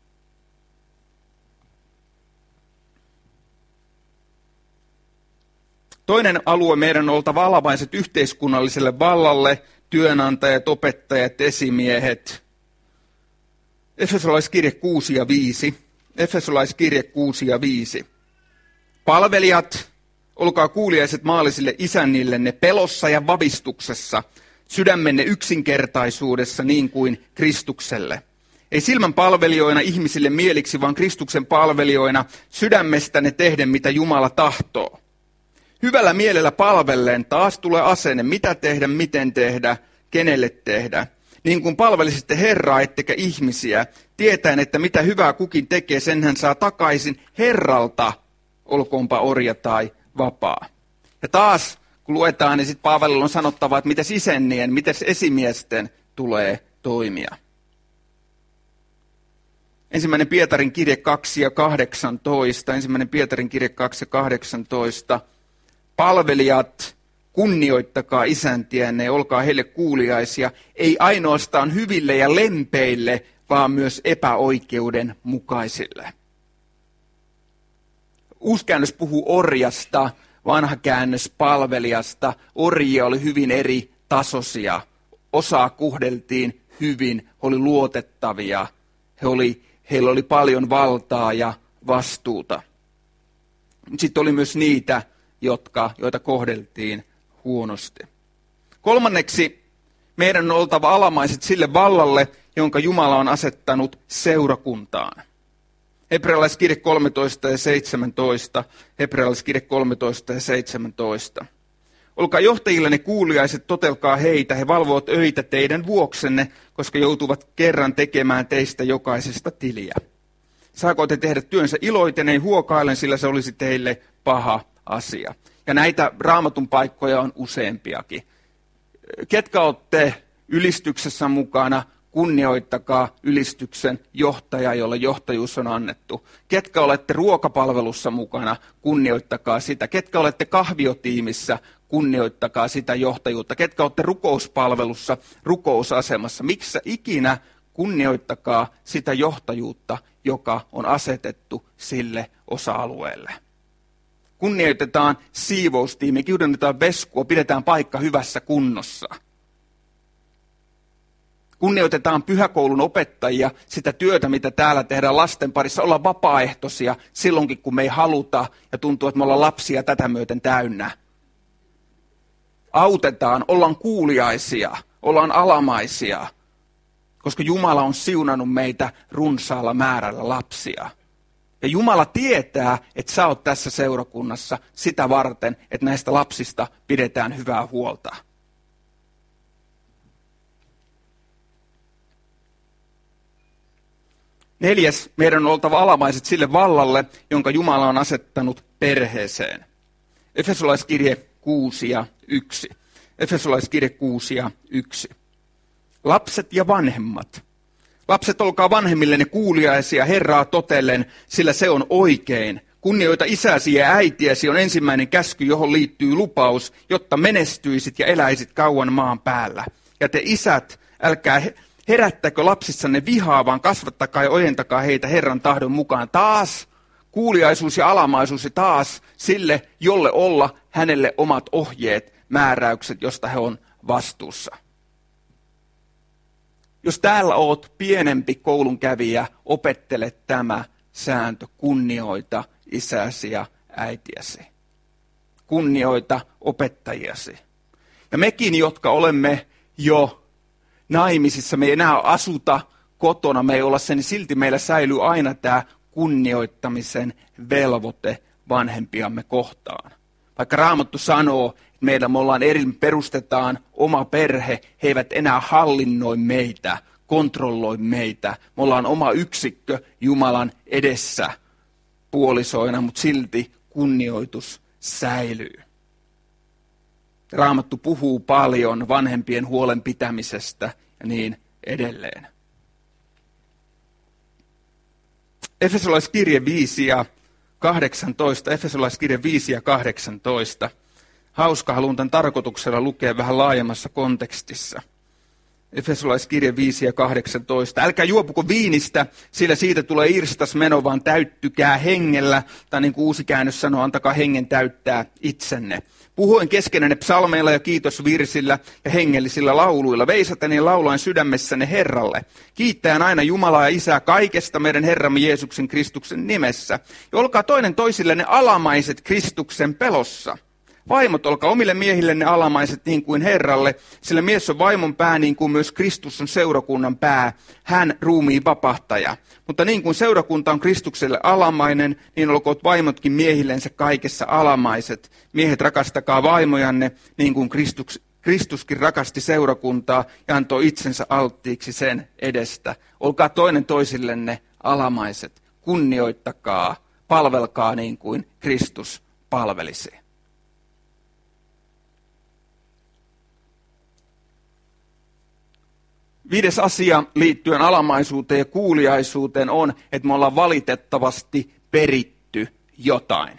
Toinen alue meidän on oltava alamaiset yhteiskunnalliselle vallalle, työnantajat, opettajat, esimiehet. Efesolaiskirje kuusi ja viisi. Efesolaiskirje kuusi ja viisi. Palvelijat, olkaa kuuliaiset maallisille isännillenne pelossa ja vavistuksessa, sydämenne yksinkertaisuudessa niin kuin Kristukselle. Ei silmän palvelijoina ihmisille mieliksi, vaan Kristuksen palvelijoina sydämestänne tehden, mitä Jumala tahtoo. Hyvällä mielellä palvellen taas tulee asenne, mitä tehdä, miten tehdä, kenelle tehdä. Niin kuin palvelisitte Herraa ettekä ihmisiä, tietäen, että mitä hyvää kukin tekee, sen hän saa takaisin Herralta, olkoonpa orja tai vapaa. Ja taas, kun luetaan, niin sitten Paavalilla on sanottava, että miten isennien, miten esimiesten tulee toimia. Ensimmäinen Pietarin kirje kaksi ja kahdeksantoista, ensimmäinen Pietarin kirje kaksi ja kahdeksantoista. Palvelijat, kunnioittakaa isäntiänne, olkaa heille kuuliaisia, ei ainoastaan hyville ja lempeille, vaan myös epäoikeudenmukaisille. Uusi käännös puhuu orjasta, vanha käännös palvelijasta. Orjia oli hyvin eri tasoisia. Osaa kohdeltiin hyvin, he oli luotettavia, he oli, heillä oli paljon valtaa ja vastuuta. Sitten oli myös niitä, jotka, joita kohdeltiin huonosti. Kolmanneksi, meidän on oltava alamaiset sille vallalle, jonka Jumala on asettanut seurakuntaan. Hebrealaiskirje kolmetoista ja seitsemäntoista. Hebrealaiskirje kolmetoista ja seitsemäntoista. Olkaa johtajillenne kuuliaiset, totelkaa heitä, he valvovat öitä teidän vuoksenne, koska joutuvat kerran tekemään teistä jokaisesta tiliä. Saako te tehdä työnsä iloiten, ei huokaillen, sillä se olisi teille paha asia. Ja näitä raamatun paikkoja on useampiakin. Ketkä olette ylistyksessä mukana, kunnioittakaa ylistyksen johtajaa, jolle johtajuus on annettu. Ketkä olette ruokapalvelussa mukana, kunnioittakaa sitä. Ketkä olette kahviotiimissä, kunnioittakaa sitä johtajuutta. Ketkä olette rukouspalvelussa, rukousasemassa. Miksi ikinä kunnioittakaa sitä johtajuutta, joka on asetettu sille osa-alueelle. Kunnioitetaan siivoustiimiä, kiudennetaan veskua, pidetään paikka hyvässä kunnossa. Kunnioitetaan pyhäkoulun opettajia, sitä työtä, mitä täällä tehdään lasten parissa, olla vapaaehtoisia silloinkin, kun me ei haluta ja tuntuu, että me ollaan lapsia tätä myöten täynnä. Autetaan, ollaan kuuliaisia, ollaan alamaisia, koska Jumala on siunannut meitä runsaalla määrällä lapsia. Ja Jumala tietää, että sä oot tässä seurakunnassa sitä varten, että näistä lapsista pidetään hyvää huolta. Neljäs, meidän on oltava alamaiset sille vallalle, jonka Jumala on asettanut perheeseen. Efesolaiskirje kuusi ja yksi. Efesolaiskirje kuusi ja yksi. Lapset ja vanhemmat. Lapset, olkaa vanhemmillenne kuuliaisia Herraa totellen, sillä se on oikein. Kunnioita isäsi ja äitiäsi on ensimmäinen käsky, johon liittyy lupaus, jotta menestyisit ja eläisit kauan maan päällä. Ja te isät, älkää herättäkö lapsissanne vihaa, vaan kasvattakaa ja ojentakaa heitä Herran tahdon mukaan. Taas kuuliaisuus ja alamaisuus ja taas sille, jolle olla hänelle omat ohjeet, määräykset, josta he on vastuussa. Jos täällä oot pienempi koulunkävijä, opettele tämä sääntö, kunnioita isäsi ja äitiäsi. Kunnioita opettajiasi. Ja mekin, jotka olemme jo naimisissa, me ei enää asuta kotona, me ei olla sen, niin silti meillä säilyy aina tämä kunnioittamisen velvoite vanhempiamme kohtaan. Vaikka Raamattu sanoo, että meillä me ollaan eri, perustetaan oma perhe, he eivät enää hallinnoi meitä, kontrolloi meitä. Me ollaan oma yksikkö Jumalan edessä puolisoina, mutta silti kunnioitus säilyy. Raamattu puhuu paljon vanhempien huolen pitämisestä ja niin edelleen. Efesolaiskirje viisi ja kahdeksantoista. Efesolaiskirje viisi ja kahdeksantoista. Hauska, haluan tämän tarkoituksella lukea vähän laajemmassa kontekstissa. Efesolaiskirje viisi ja kahdeksantoista. Älkää juopuko viinistä, sillä siitä tulee irstas meno, vaan täyttykää hengellä. Tai niin kuin uusi käännös sanoo, antakaa hengen täyttää itsenne. Puhuin keskenänne psalmeilla ja kiitosvirsillä ja hengellisillä lauluilla. Veisaten ja laulain sydämessänne Herralle. Kiittäen aina Jumalaa ja Isää kaikesta meidän Herramme Jeesuksen Kristuksen nimessä. Ja olkaa toinen toisillenne alamaiset Kristuksen pelossa. Vaimot, olkaa omille miehillenne alamaiset niin kuin Herralle, sillä mies on vaimon pää niin kuin myös Kristus on seurakunnan pää, hän ruumiin vapahtaja. Mutta niin kuin seurakunta on Kristukselle alamainen, niin olkoot vaimotkin miehillensä kaikessa alamaiset. Miehet, rakastakaa vaimojanne niin kuin Kristus, Kristuskin rakasti seurakuntaa ja antoi itsensä alttiiksi sen edestä. Olkaa toinen toisillenne alamaiset, kunnioittakaa, palvelkaa niin kuin Kristus palvelisi. Viides asia liittyen alamaisuuteen ja kuuliaisuuteen on, että me ollaan valitettavasti peritty jotain.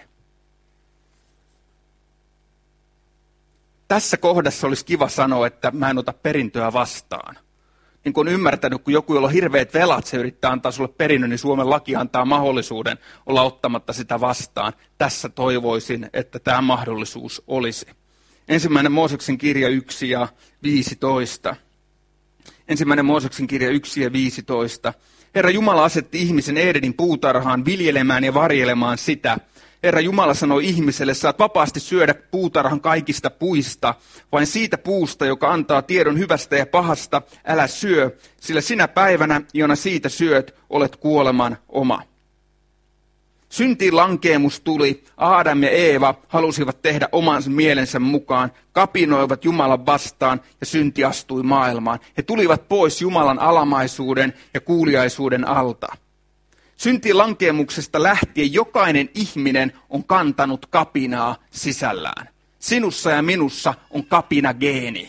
Tässä kohdassa olisi kiva sanoa, että mä en ota perintöä vastaan. Niin kuin on ymmärtänyt, kun joku, jolla on hirveät velat, se yrittää antaa sulle perinnön, niin Suomen laki antaa mahdollisuuden olla ottamatta sitä vastaan. Tässä toivoisin, että tämä mahdollisuus olisi. Ensimmäinen Mooseksen kirja yksi ja viisitoista. Ensimmäinen Mooseksen kirja yksi ja viisitoista. Herra Jumala asetti ihmisen Edenin puutarhaan viljelemään ja varjelemaan sitä. Herra Jumala sanoi ihmiselle, saat vapaasti syödä puutarhan kaikista puista, vain siitä puusta, joka antaa tiedon hyvästä ja pahasta, älä syö, sillä sinä päivänä, jona siitä syöt, olet kuoleman oma. Syntiin lankeemus tuli, Aadam ja Eeva halusivat tehdä omansa mielensä mukaan, kapinoivat Jumalan vastaan ja synti astui maailmaan. He tulivat pois Jumalan alamaisuuden ja kuuliaisuuden alta. Syntiin lankeemuksesta lähtien jokainen ihminen on kantanut kapinaa sisällään. Sinussa ja minussa on kapinageeni.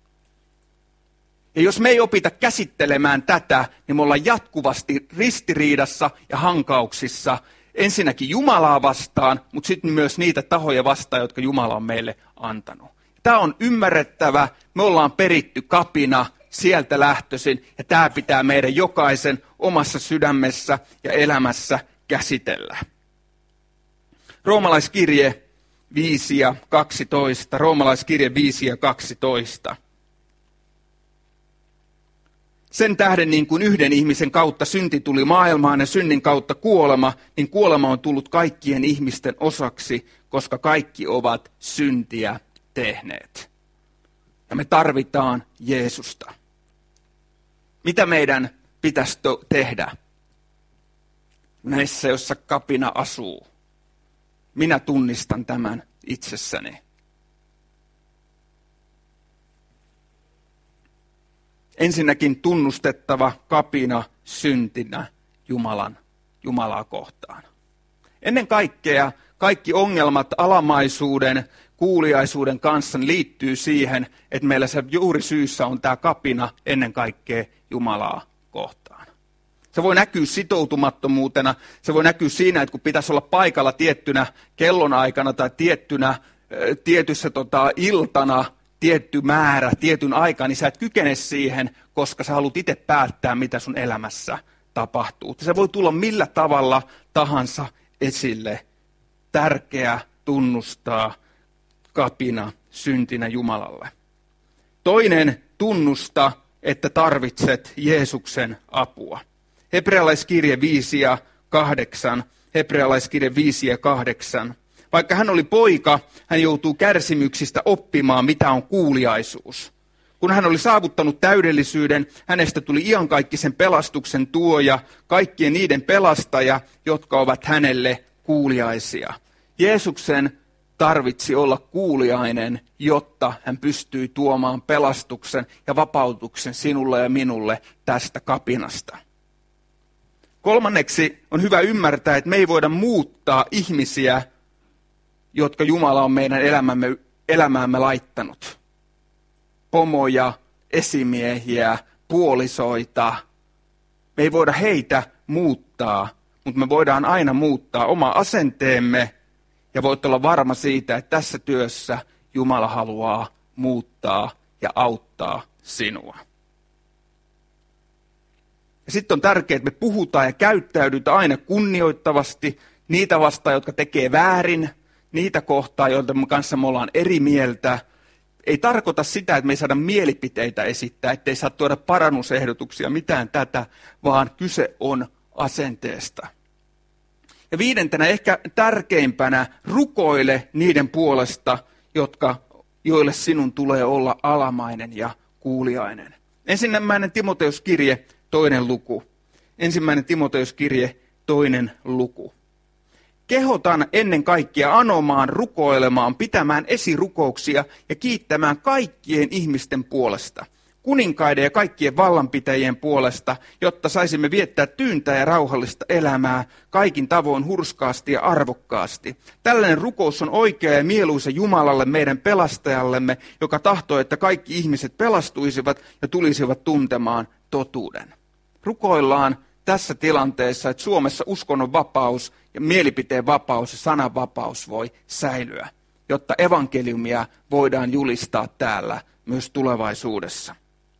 Ja jos me ei opita käsittelemään tätä, niin me ollaan jatkuvasti ristiriidassa ja hankauksissa ensinnäkin Jumalaa vastaan, mutta sitten myös niitä tahoja vastaan, jotka Jumala on meille antanut. Tämä on ymmärrettävä, me ollaan peritty kapina sieltä lähtöisin, ja tämä pitää meidän jokaisen omassa sydämessä ja elämässä käsitellä. Roomalaiskirje viisi ja kaksitoista. Roomalaiskirje viisi ja kaksitoista. Sen tähden niin kuin yhden ihmisen kautta synti tuli maailmaan ja synnin kautta kuolema, niin kuolema on tullut kaikkien ihmisten osaksi, koska kaikki ovat syntiä tehneet. Ja me tarvitaan Jeesusta. Mitä meidän pitäisi tehdä näissä, jossa kapina asuu? Minä tunnistan tämän itsessäni. Ensinnäkin tunnustettava kapina syntinä Jumalan, Jumalaa kohtaan. Ennen kaikkea kaikki ongelmat alamaisuuden, kuuliaisuuden kanssa liittyy siihen, että meillä se juuri syyssä on tämä kapina ennen kaikkea Jumalaa kohtaan. Se voi näkyä sitoutumattomuutena, se voi näkyä siinä, että kun pitäisi olla paikalla tiettynä kellonaikana tai tiettynä, tietyssä tota, iltana, tietty määrä, tietyn aikaa, niin sä et kykene siihen, koska sä haluat itse päättää, mitä sun elämässä tapahtuu. Se voi tulla millä tavalla tahansa esille. Tärkeää tunnustaa kapina syntinä Jumalalle. Toinen, tunnusta, että tarvitset Jeesuksen apua. Hebrealaiskirje viisi ja kahdeksan. Hebrealaiskirje viisi ja kahdeksan. Vaikka hän oli poika, hän joutuu kärsimyksistä oppimaan, mitä on kuuliaisuus. Kun hän oli saavuttanut täydellisyyden, hänestä tuli iankaikkisen pelastuksen tuoja, kaikkien niiden pelastaja, jotka ovat hänelle kuuliaisia. Jeesuksen tarvitsi olla kuuliainen, jotta hän pystyi tuomaan pelastuksen ja vapautuksen sinulle ja minulle tästä kapinasta. Kolmanneksi on hyvä ymmärtää, että me ei voida muuttaa ihmisiä, jotka Jumala on meidän elämämme, elämäämme laittanut. Pomoja, esimiehiä, puolisoita. Me ei voida heitä muuttaa, mutta me voidaan aina muuttaa oma asenteemme ja voit olla varma siitä, että tässä työssä Jumala haluaa muuttaa ja auttaa sinua. Ja sitten on tärkeää, että me puhutaan ja käyttäydytään aina kunnioittavasti niitä vastaan, jotka tekee väärin, niitä kohtaa, joiden kanssa me ollaan eri mieltä. Ei tarkoita sitä, että me ei saada mielipiteitä esittää, ettei saa tuoda parannusehdotuksia, mitään tätä, vaan kyse on asenteesta. Ja viidentenä, ehkä tärkeimpänä, rukoile niiden puolesta, jotka, joille sinun tulee olla alamainen ja kuuliainen. Ensimmäinen Timoteuskirje, toinen luku. Ensimmäinen Timoteuskirje, toinen luku. Kehotan ennen kaikkea anomaan, rukoilemaan, pitämään esirukouksia ja kiittämään kaikkien ihmisten puolesta, kuninkaiden ja kaikkien vallanpitäjien puolesta, jotta saisimme viettää tyyntä ja rauhallista elämää kaikin tavoin hurskaasti ja arvokkaasti. Tällainen rukous on oikea ja mieluisa Jumalalle, meidän pelastajallemme, joka tahtoo, että kaikki ihmiset pelastuisivat ja tulisivat tuntemaan totuuden. Rukoillaan tässä tilanteessa, että Suomessa uskonnon vapaus ja mielipiteen vapaus ja sananvapaus voi säilyä, jotta evankeliumia voidaan julistaa täällä myös tulevaisuudessa.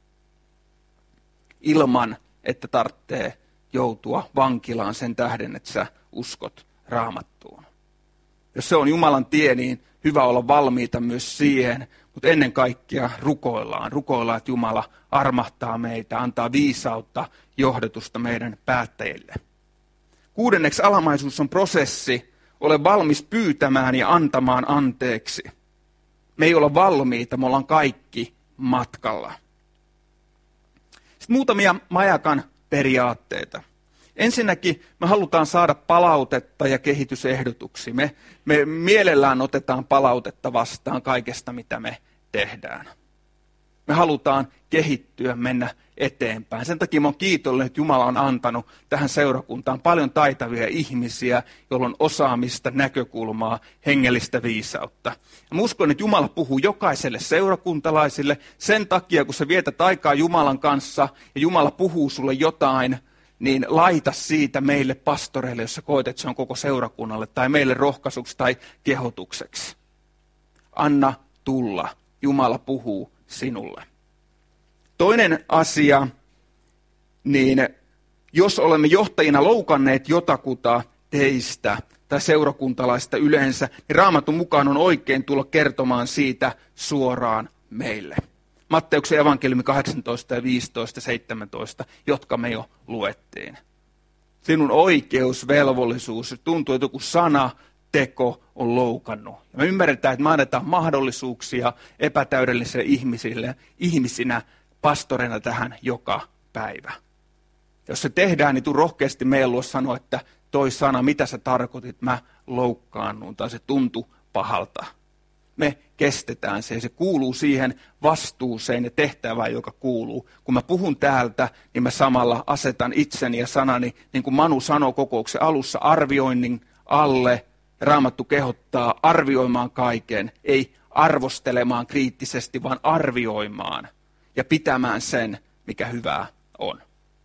Ilman, että tarvitsee joutua vankilaan sen tähden, että sä uskot Raamattuun. Jos se on Jumalan tie, niin hyvä olla valmiita myös siihen, mutta ennen kaikkea rukoillaan. Rukoillaan, että Jumala armahtaa meitä, antaa viisautta, johdatusta meidän päättäjille. Kuudenneksi alamaisuus on prosessi, ole valmis pyytämään ja antamaan anteeksi. Me ei olla valmiita, me ollaan kaikki matkalla. Sitten muutamia majakan periaatteita. Ensinnäkin me halutaan saada palautetta ja kehitysehdotuksia. Me, me mielellään otetaan palautetta vastaan kaikesta, mitä me tehdään. Me halutaan kehittyä, mennä eteenpäin. Sen takia mä oon kiitollinen, että Jumala on antanut tähän seurakuntaan paljon taitavia ihmisiä, joilla on osaamista, näkökulmaa, hengellistä viisautta. Ja mä uskon, että Jumala puhuu jokaiselle seurakuntalaisille sen takia, kun sä vietät aikaa Jumalan kanssa ja Jumala puhuu sulle jotain, niin laita siitä meille pastoreille, jos sä koet, että se on koko seurakunnalle, tai meille rohkaisuksi tai kehotukseksi. Anna tulla. Jumala puhuu sinulle. Toinen asia, niin jos olemme johtajina loukanneet jotakuta teistä tai seurakuntalaista yleensä, niin Raamatun mukaan on oikein tulla kertomaan siitä suoraan meille. Matteuksen evankeliumi kahdeksantoista ja viisitoista ja seitsemäntoista, jotka me jo luettiin. Sinun oikeus, velvollisuus, tuntuu, että joku sana, teko on loukannut. Ja me ymmärretään, että me annetaan mahdollisuuksia epätäydellisille ihmisille, ihmisinä, pastorina tähän joka päivä. Jos se tehdään, niin tuu rohkeasti meidän luo sanoa, että toi sana, mitä sä tarkoitit, mä loukkaannun, tai se tuntui pahalta. Me kestetään se ja se kuuluu siihen vastuuseen ja tehtävään, joka kuuluu. Kun mä puhun täältä, niin mä samalla asetan itseni ja sanani, niin kuin Manu sanoi kokouksen alussa, arvioinnin alle. Raamattu kehottaa arvioimaan kaiken, ei arvostelemaan kriittisesti, vaan arvioimaan ja pitämään sen, mikä hyvää on.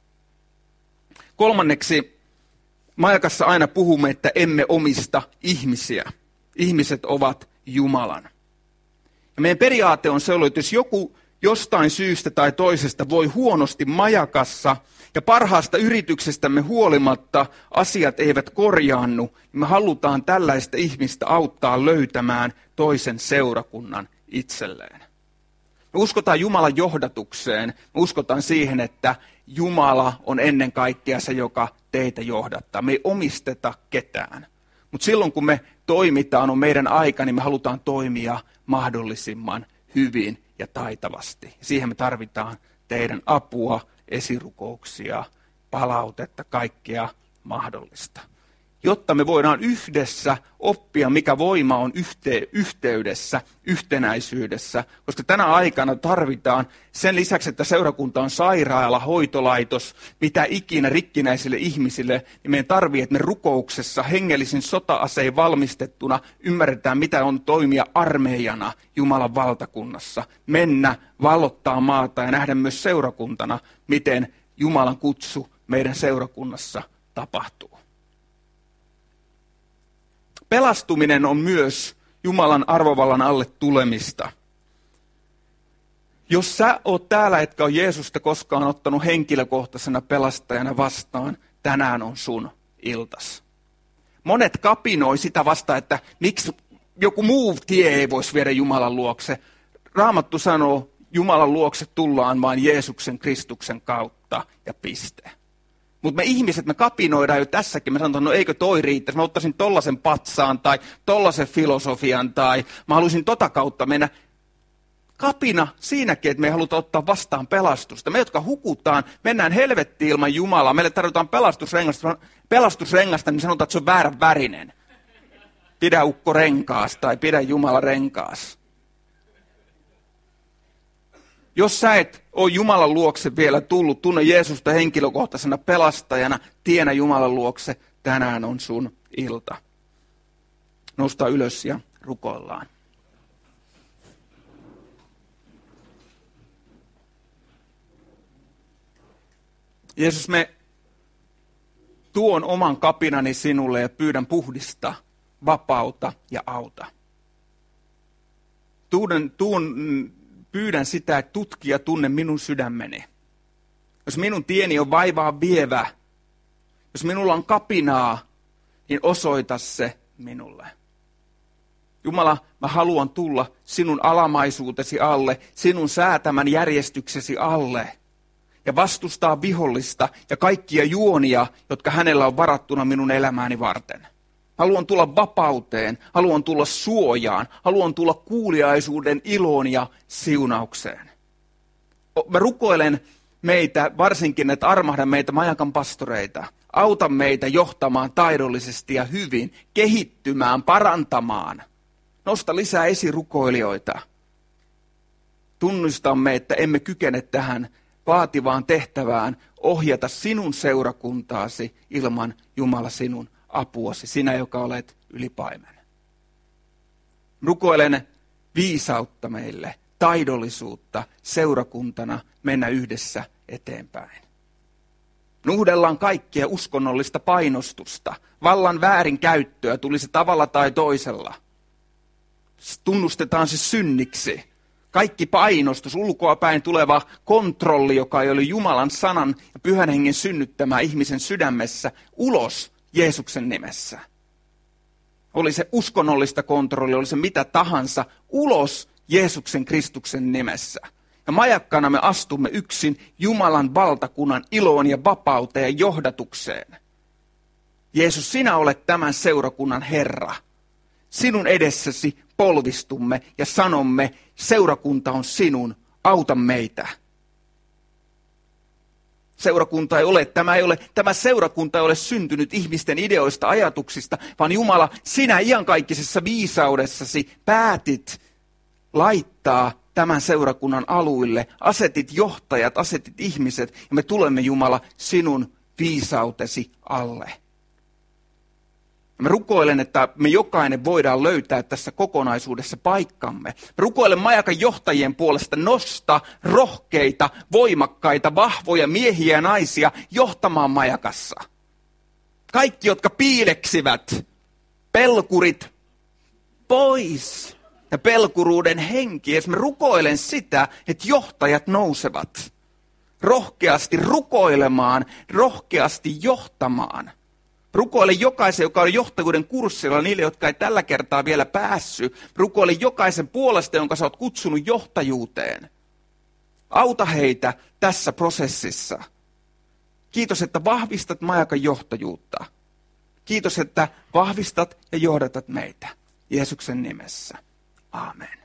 Kolmanneksi, majakassa aina puhumme, että emme omista ihmisiä. Ihmiset ovat Jumalan. Ja meidän periaate on se, että jos joku jostain syystä tai toisesta voi huonosti majakassa ja parhaasta yrityksestämme huolimatta asiat eivät korjaannu, niin me halutaan tällaista ihmistä auttaa löytämään toisen seurakunnan itselleen. Me uskotaan Jumalan johdatukseen, me uskotaan siihen, että Jumala on ennen kaikkea se, joka teitä johdattaa. Me ei omisteta ketään. Mutta silloin kun me toimitaan, on meidän aika, niin me halutaan toimia mahdollisimman hyvin ja taitavasti. Siihen me tarvitaan teidän apua, esirukouksia, palautetta, kaikkea mahdollista. jotta me voidaan yhdessä oppia, mikä voima on yhte- yhteydessä, yhtenäisyydessä. Koska tänä aikana tarvitaan, sen lisäksi, että seurakunta on sairaala, hoitolaitos, mitä ikinä rikkinäisille ihmisille, niin meidän tarvitsee, että me rukouksessa hengellisin sota-asein valmistettuna ymmärretään, mitä on toimia armeijana Jumalan valtakunnassa. Mennä, vallottaa maata ja nähdä myös seurakuntana, miten Jumalan kutsu meidän seurakunnassa tapahtuu. Pelastuminen on myös Jumalan arvovallan alle tulemista. Jos sä oot täällä, etkä ole Jeesusta koskaan ottanut henkilökohtaisena pelastajana vastaan, tänään on sun iltas. Monet kapinoi sitä vastaan, että miksi joku muu tie ei voisi viedä Jumalan luokse. Raamattu sanoo, Jumalan luokse tullaan vain Jeesuksen Kristuksen kautta ja piste. Mutta me ihmiset, me kapinoidaan jo tässäkin. Me sanotaan, no eikö toi riittäisi? Mä ottaisin tollasen patsaan tai tollasen filosofian tai mä haluaisin tota kautta mennä. Kapina siinäkin, että me ei haluta ottaa vastaan pelastusta. Me, jotka hukutaan, mennään helvettiin ilman Jumalaa. Meille tarvitaan pelastusrengasta, pelastusrengasta, niin sanotaan, että se on väärän värinen. Pidä ukko renkaas tai pidä Jumala renkaas. Jos sä et ole Jumalan luokse vielä tullut, tunne Jeesusta henkilökohtaisena pelastajana, tienä Jumalan luokse, tänään on sun ilta. Nousta ylös ja rukoillaan. Jeesus, me tuon oman kapinani sinulle ja pyydän puhdista, vapauta ja auta. Tuun, tuun, pyydän sitä, että tutkia tunne minun sydämeni. Jos minun tieni on vaivaa vievä, jos minulla on kapinaa, niin osoita se minulle. Jumala, mä haluan tulla sinun alamaisuutesi alle, sinun säätämän järjestyksesi alle ja vastustaa vihollista ja kaikkia juonia, jotka hänellä on varattuna minun elämääni varten. Haluan tulla vapauteen, haluan tulla suojaan, haluan tulla kuuliaisuuden iloon ja siunaukseen. Mä rukoilen meitä, varsinkin, että armahda meitä Majakan pastoreita. Auta meitä johtamaan taidollisesti ja hyvin, kehittymään, parantamaan. Nosta lisää esirukoilijoita. Tunnistamme, että emme kykene tähän vaativaan tehtävään ohjata sinun seurakuntaasi ilman Jumala sinun apuasi, sinä joka olet ylipaimen. Rukoilen viisautta meille, taidollisuutta seurakuntana mennä yhdessä eteenpäin. Nuhdellaan kaikkia uskonnollista painostusta, vallan väärinkäyttöä, tuli se tavalla tai toisella. Tunnustetaan se synniksi. Kaikki painostus, ulkoapäin tuleva kontrolli, joka ei ole Jumalan sanan ja pyhän hengen synnyttämää ihmisen sydämessä, ulos Jeesuksen nimessä. Oli se uskonnollista kontrollia, oli se mitä tahansa, ulos Jeesuksen Kristuksen nimessä. Ja majakkana me astumme yksin Jumalan valtakunnan iloon ja vapauteen ja johdatukseen. Jeesus, sinä olet tämän seurakunnan Herra. Sinun edessäsi polvistumme ja sanomme, seurakunta on sinun, auta meitä. Seurakunta ei ole, tämä, ei ole, tämä seurakunta ei ole syntynyt ihmisten ideoista, ajatuksista, vaan Jumala, sinä iankaikkisessa viisaudessasi päätit laittaa tämän seurakunnan aluille, asetit johtajat, asetit ihmiset, ja me tulemme, Jumala, sinun viisautesi alle. Mä rukoilen, että me jokainen voidaan löytää tässä kokonaisuudessa paikkamme. Mä rukoilen Majakan johtajien puolesta nosta rohkeita, voimakkaita, vahvoja miehiä ja naisia johtamaan Majakassa. Kaikki, jotka piileksivät, pelkurit pois ja pelkuruuden henki. Ja mä rukoilen sitä, että johtajat nousevat rohkeasti rukoilemaan, rohkeasti johtamaan. Rukoile jokaisen, joka on johtajuuden kurssilla, niille, jotka ei tällä kertaa vielä päässyt. Rukoile jokaisen puolesta, jonka sä oot kutsunut johtajuuteen. Auta heitä tässä prosessissa. Kiitos, että vahvistat Majakan johtajuutta. Kiitos, että vahvistat ja johdatat meitä. Jeesuksen nimessä. Aamen.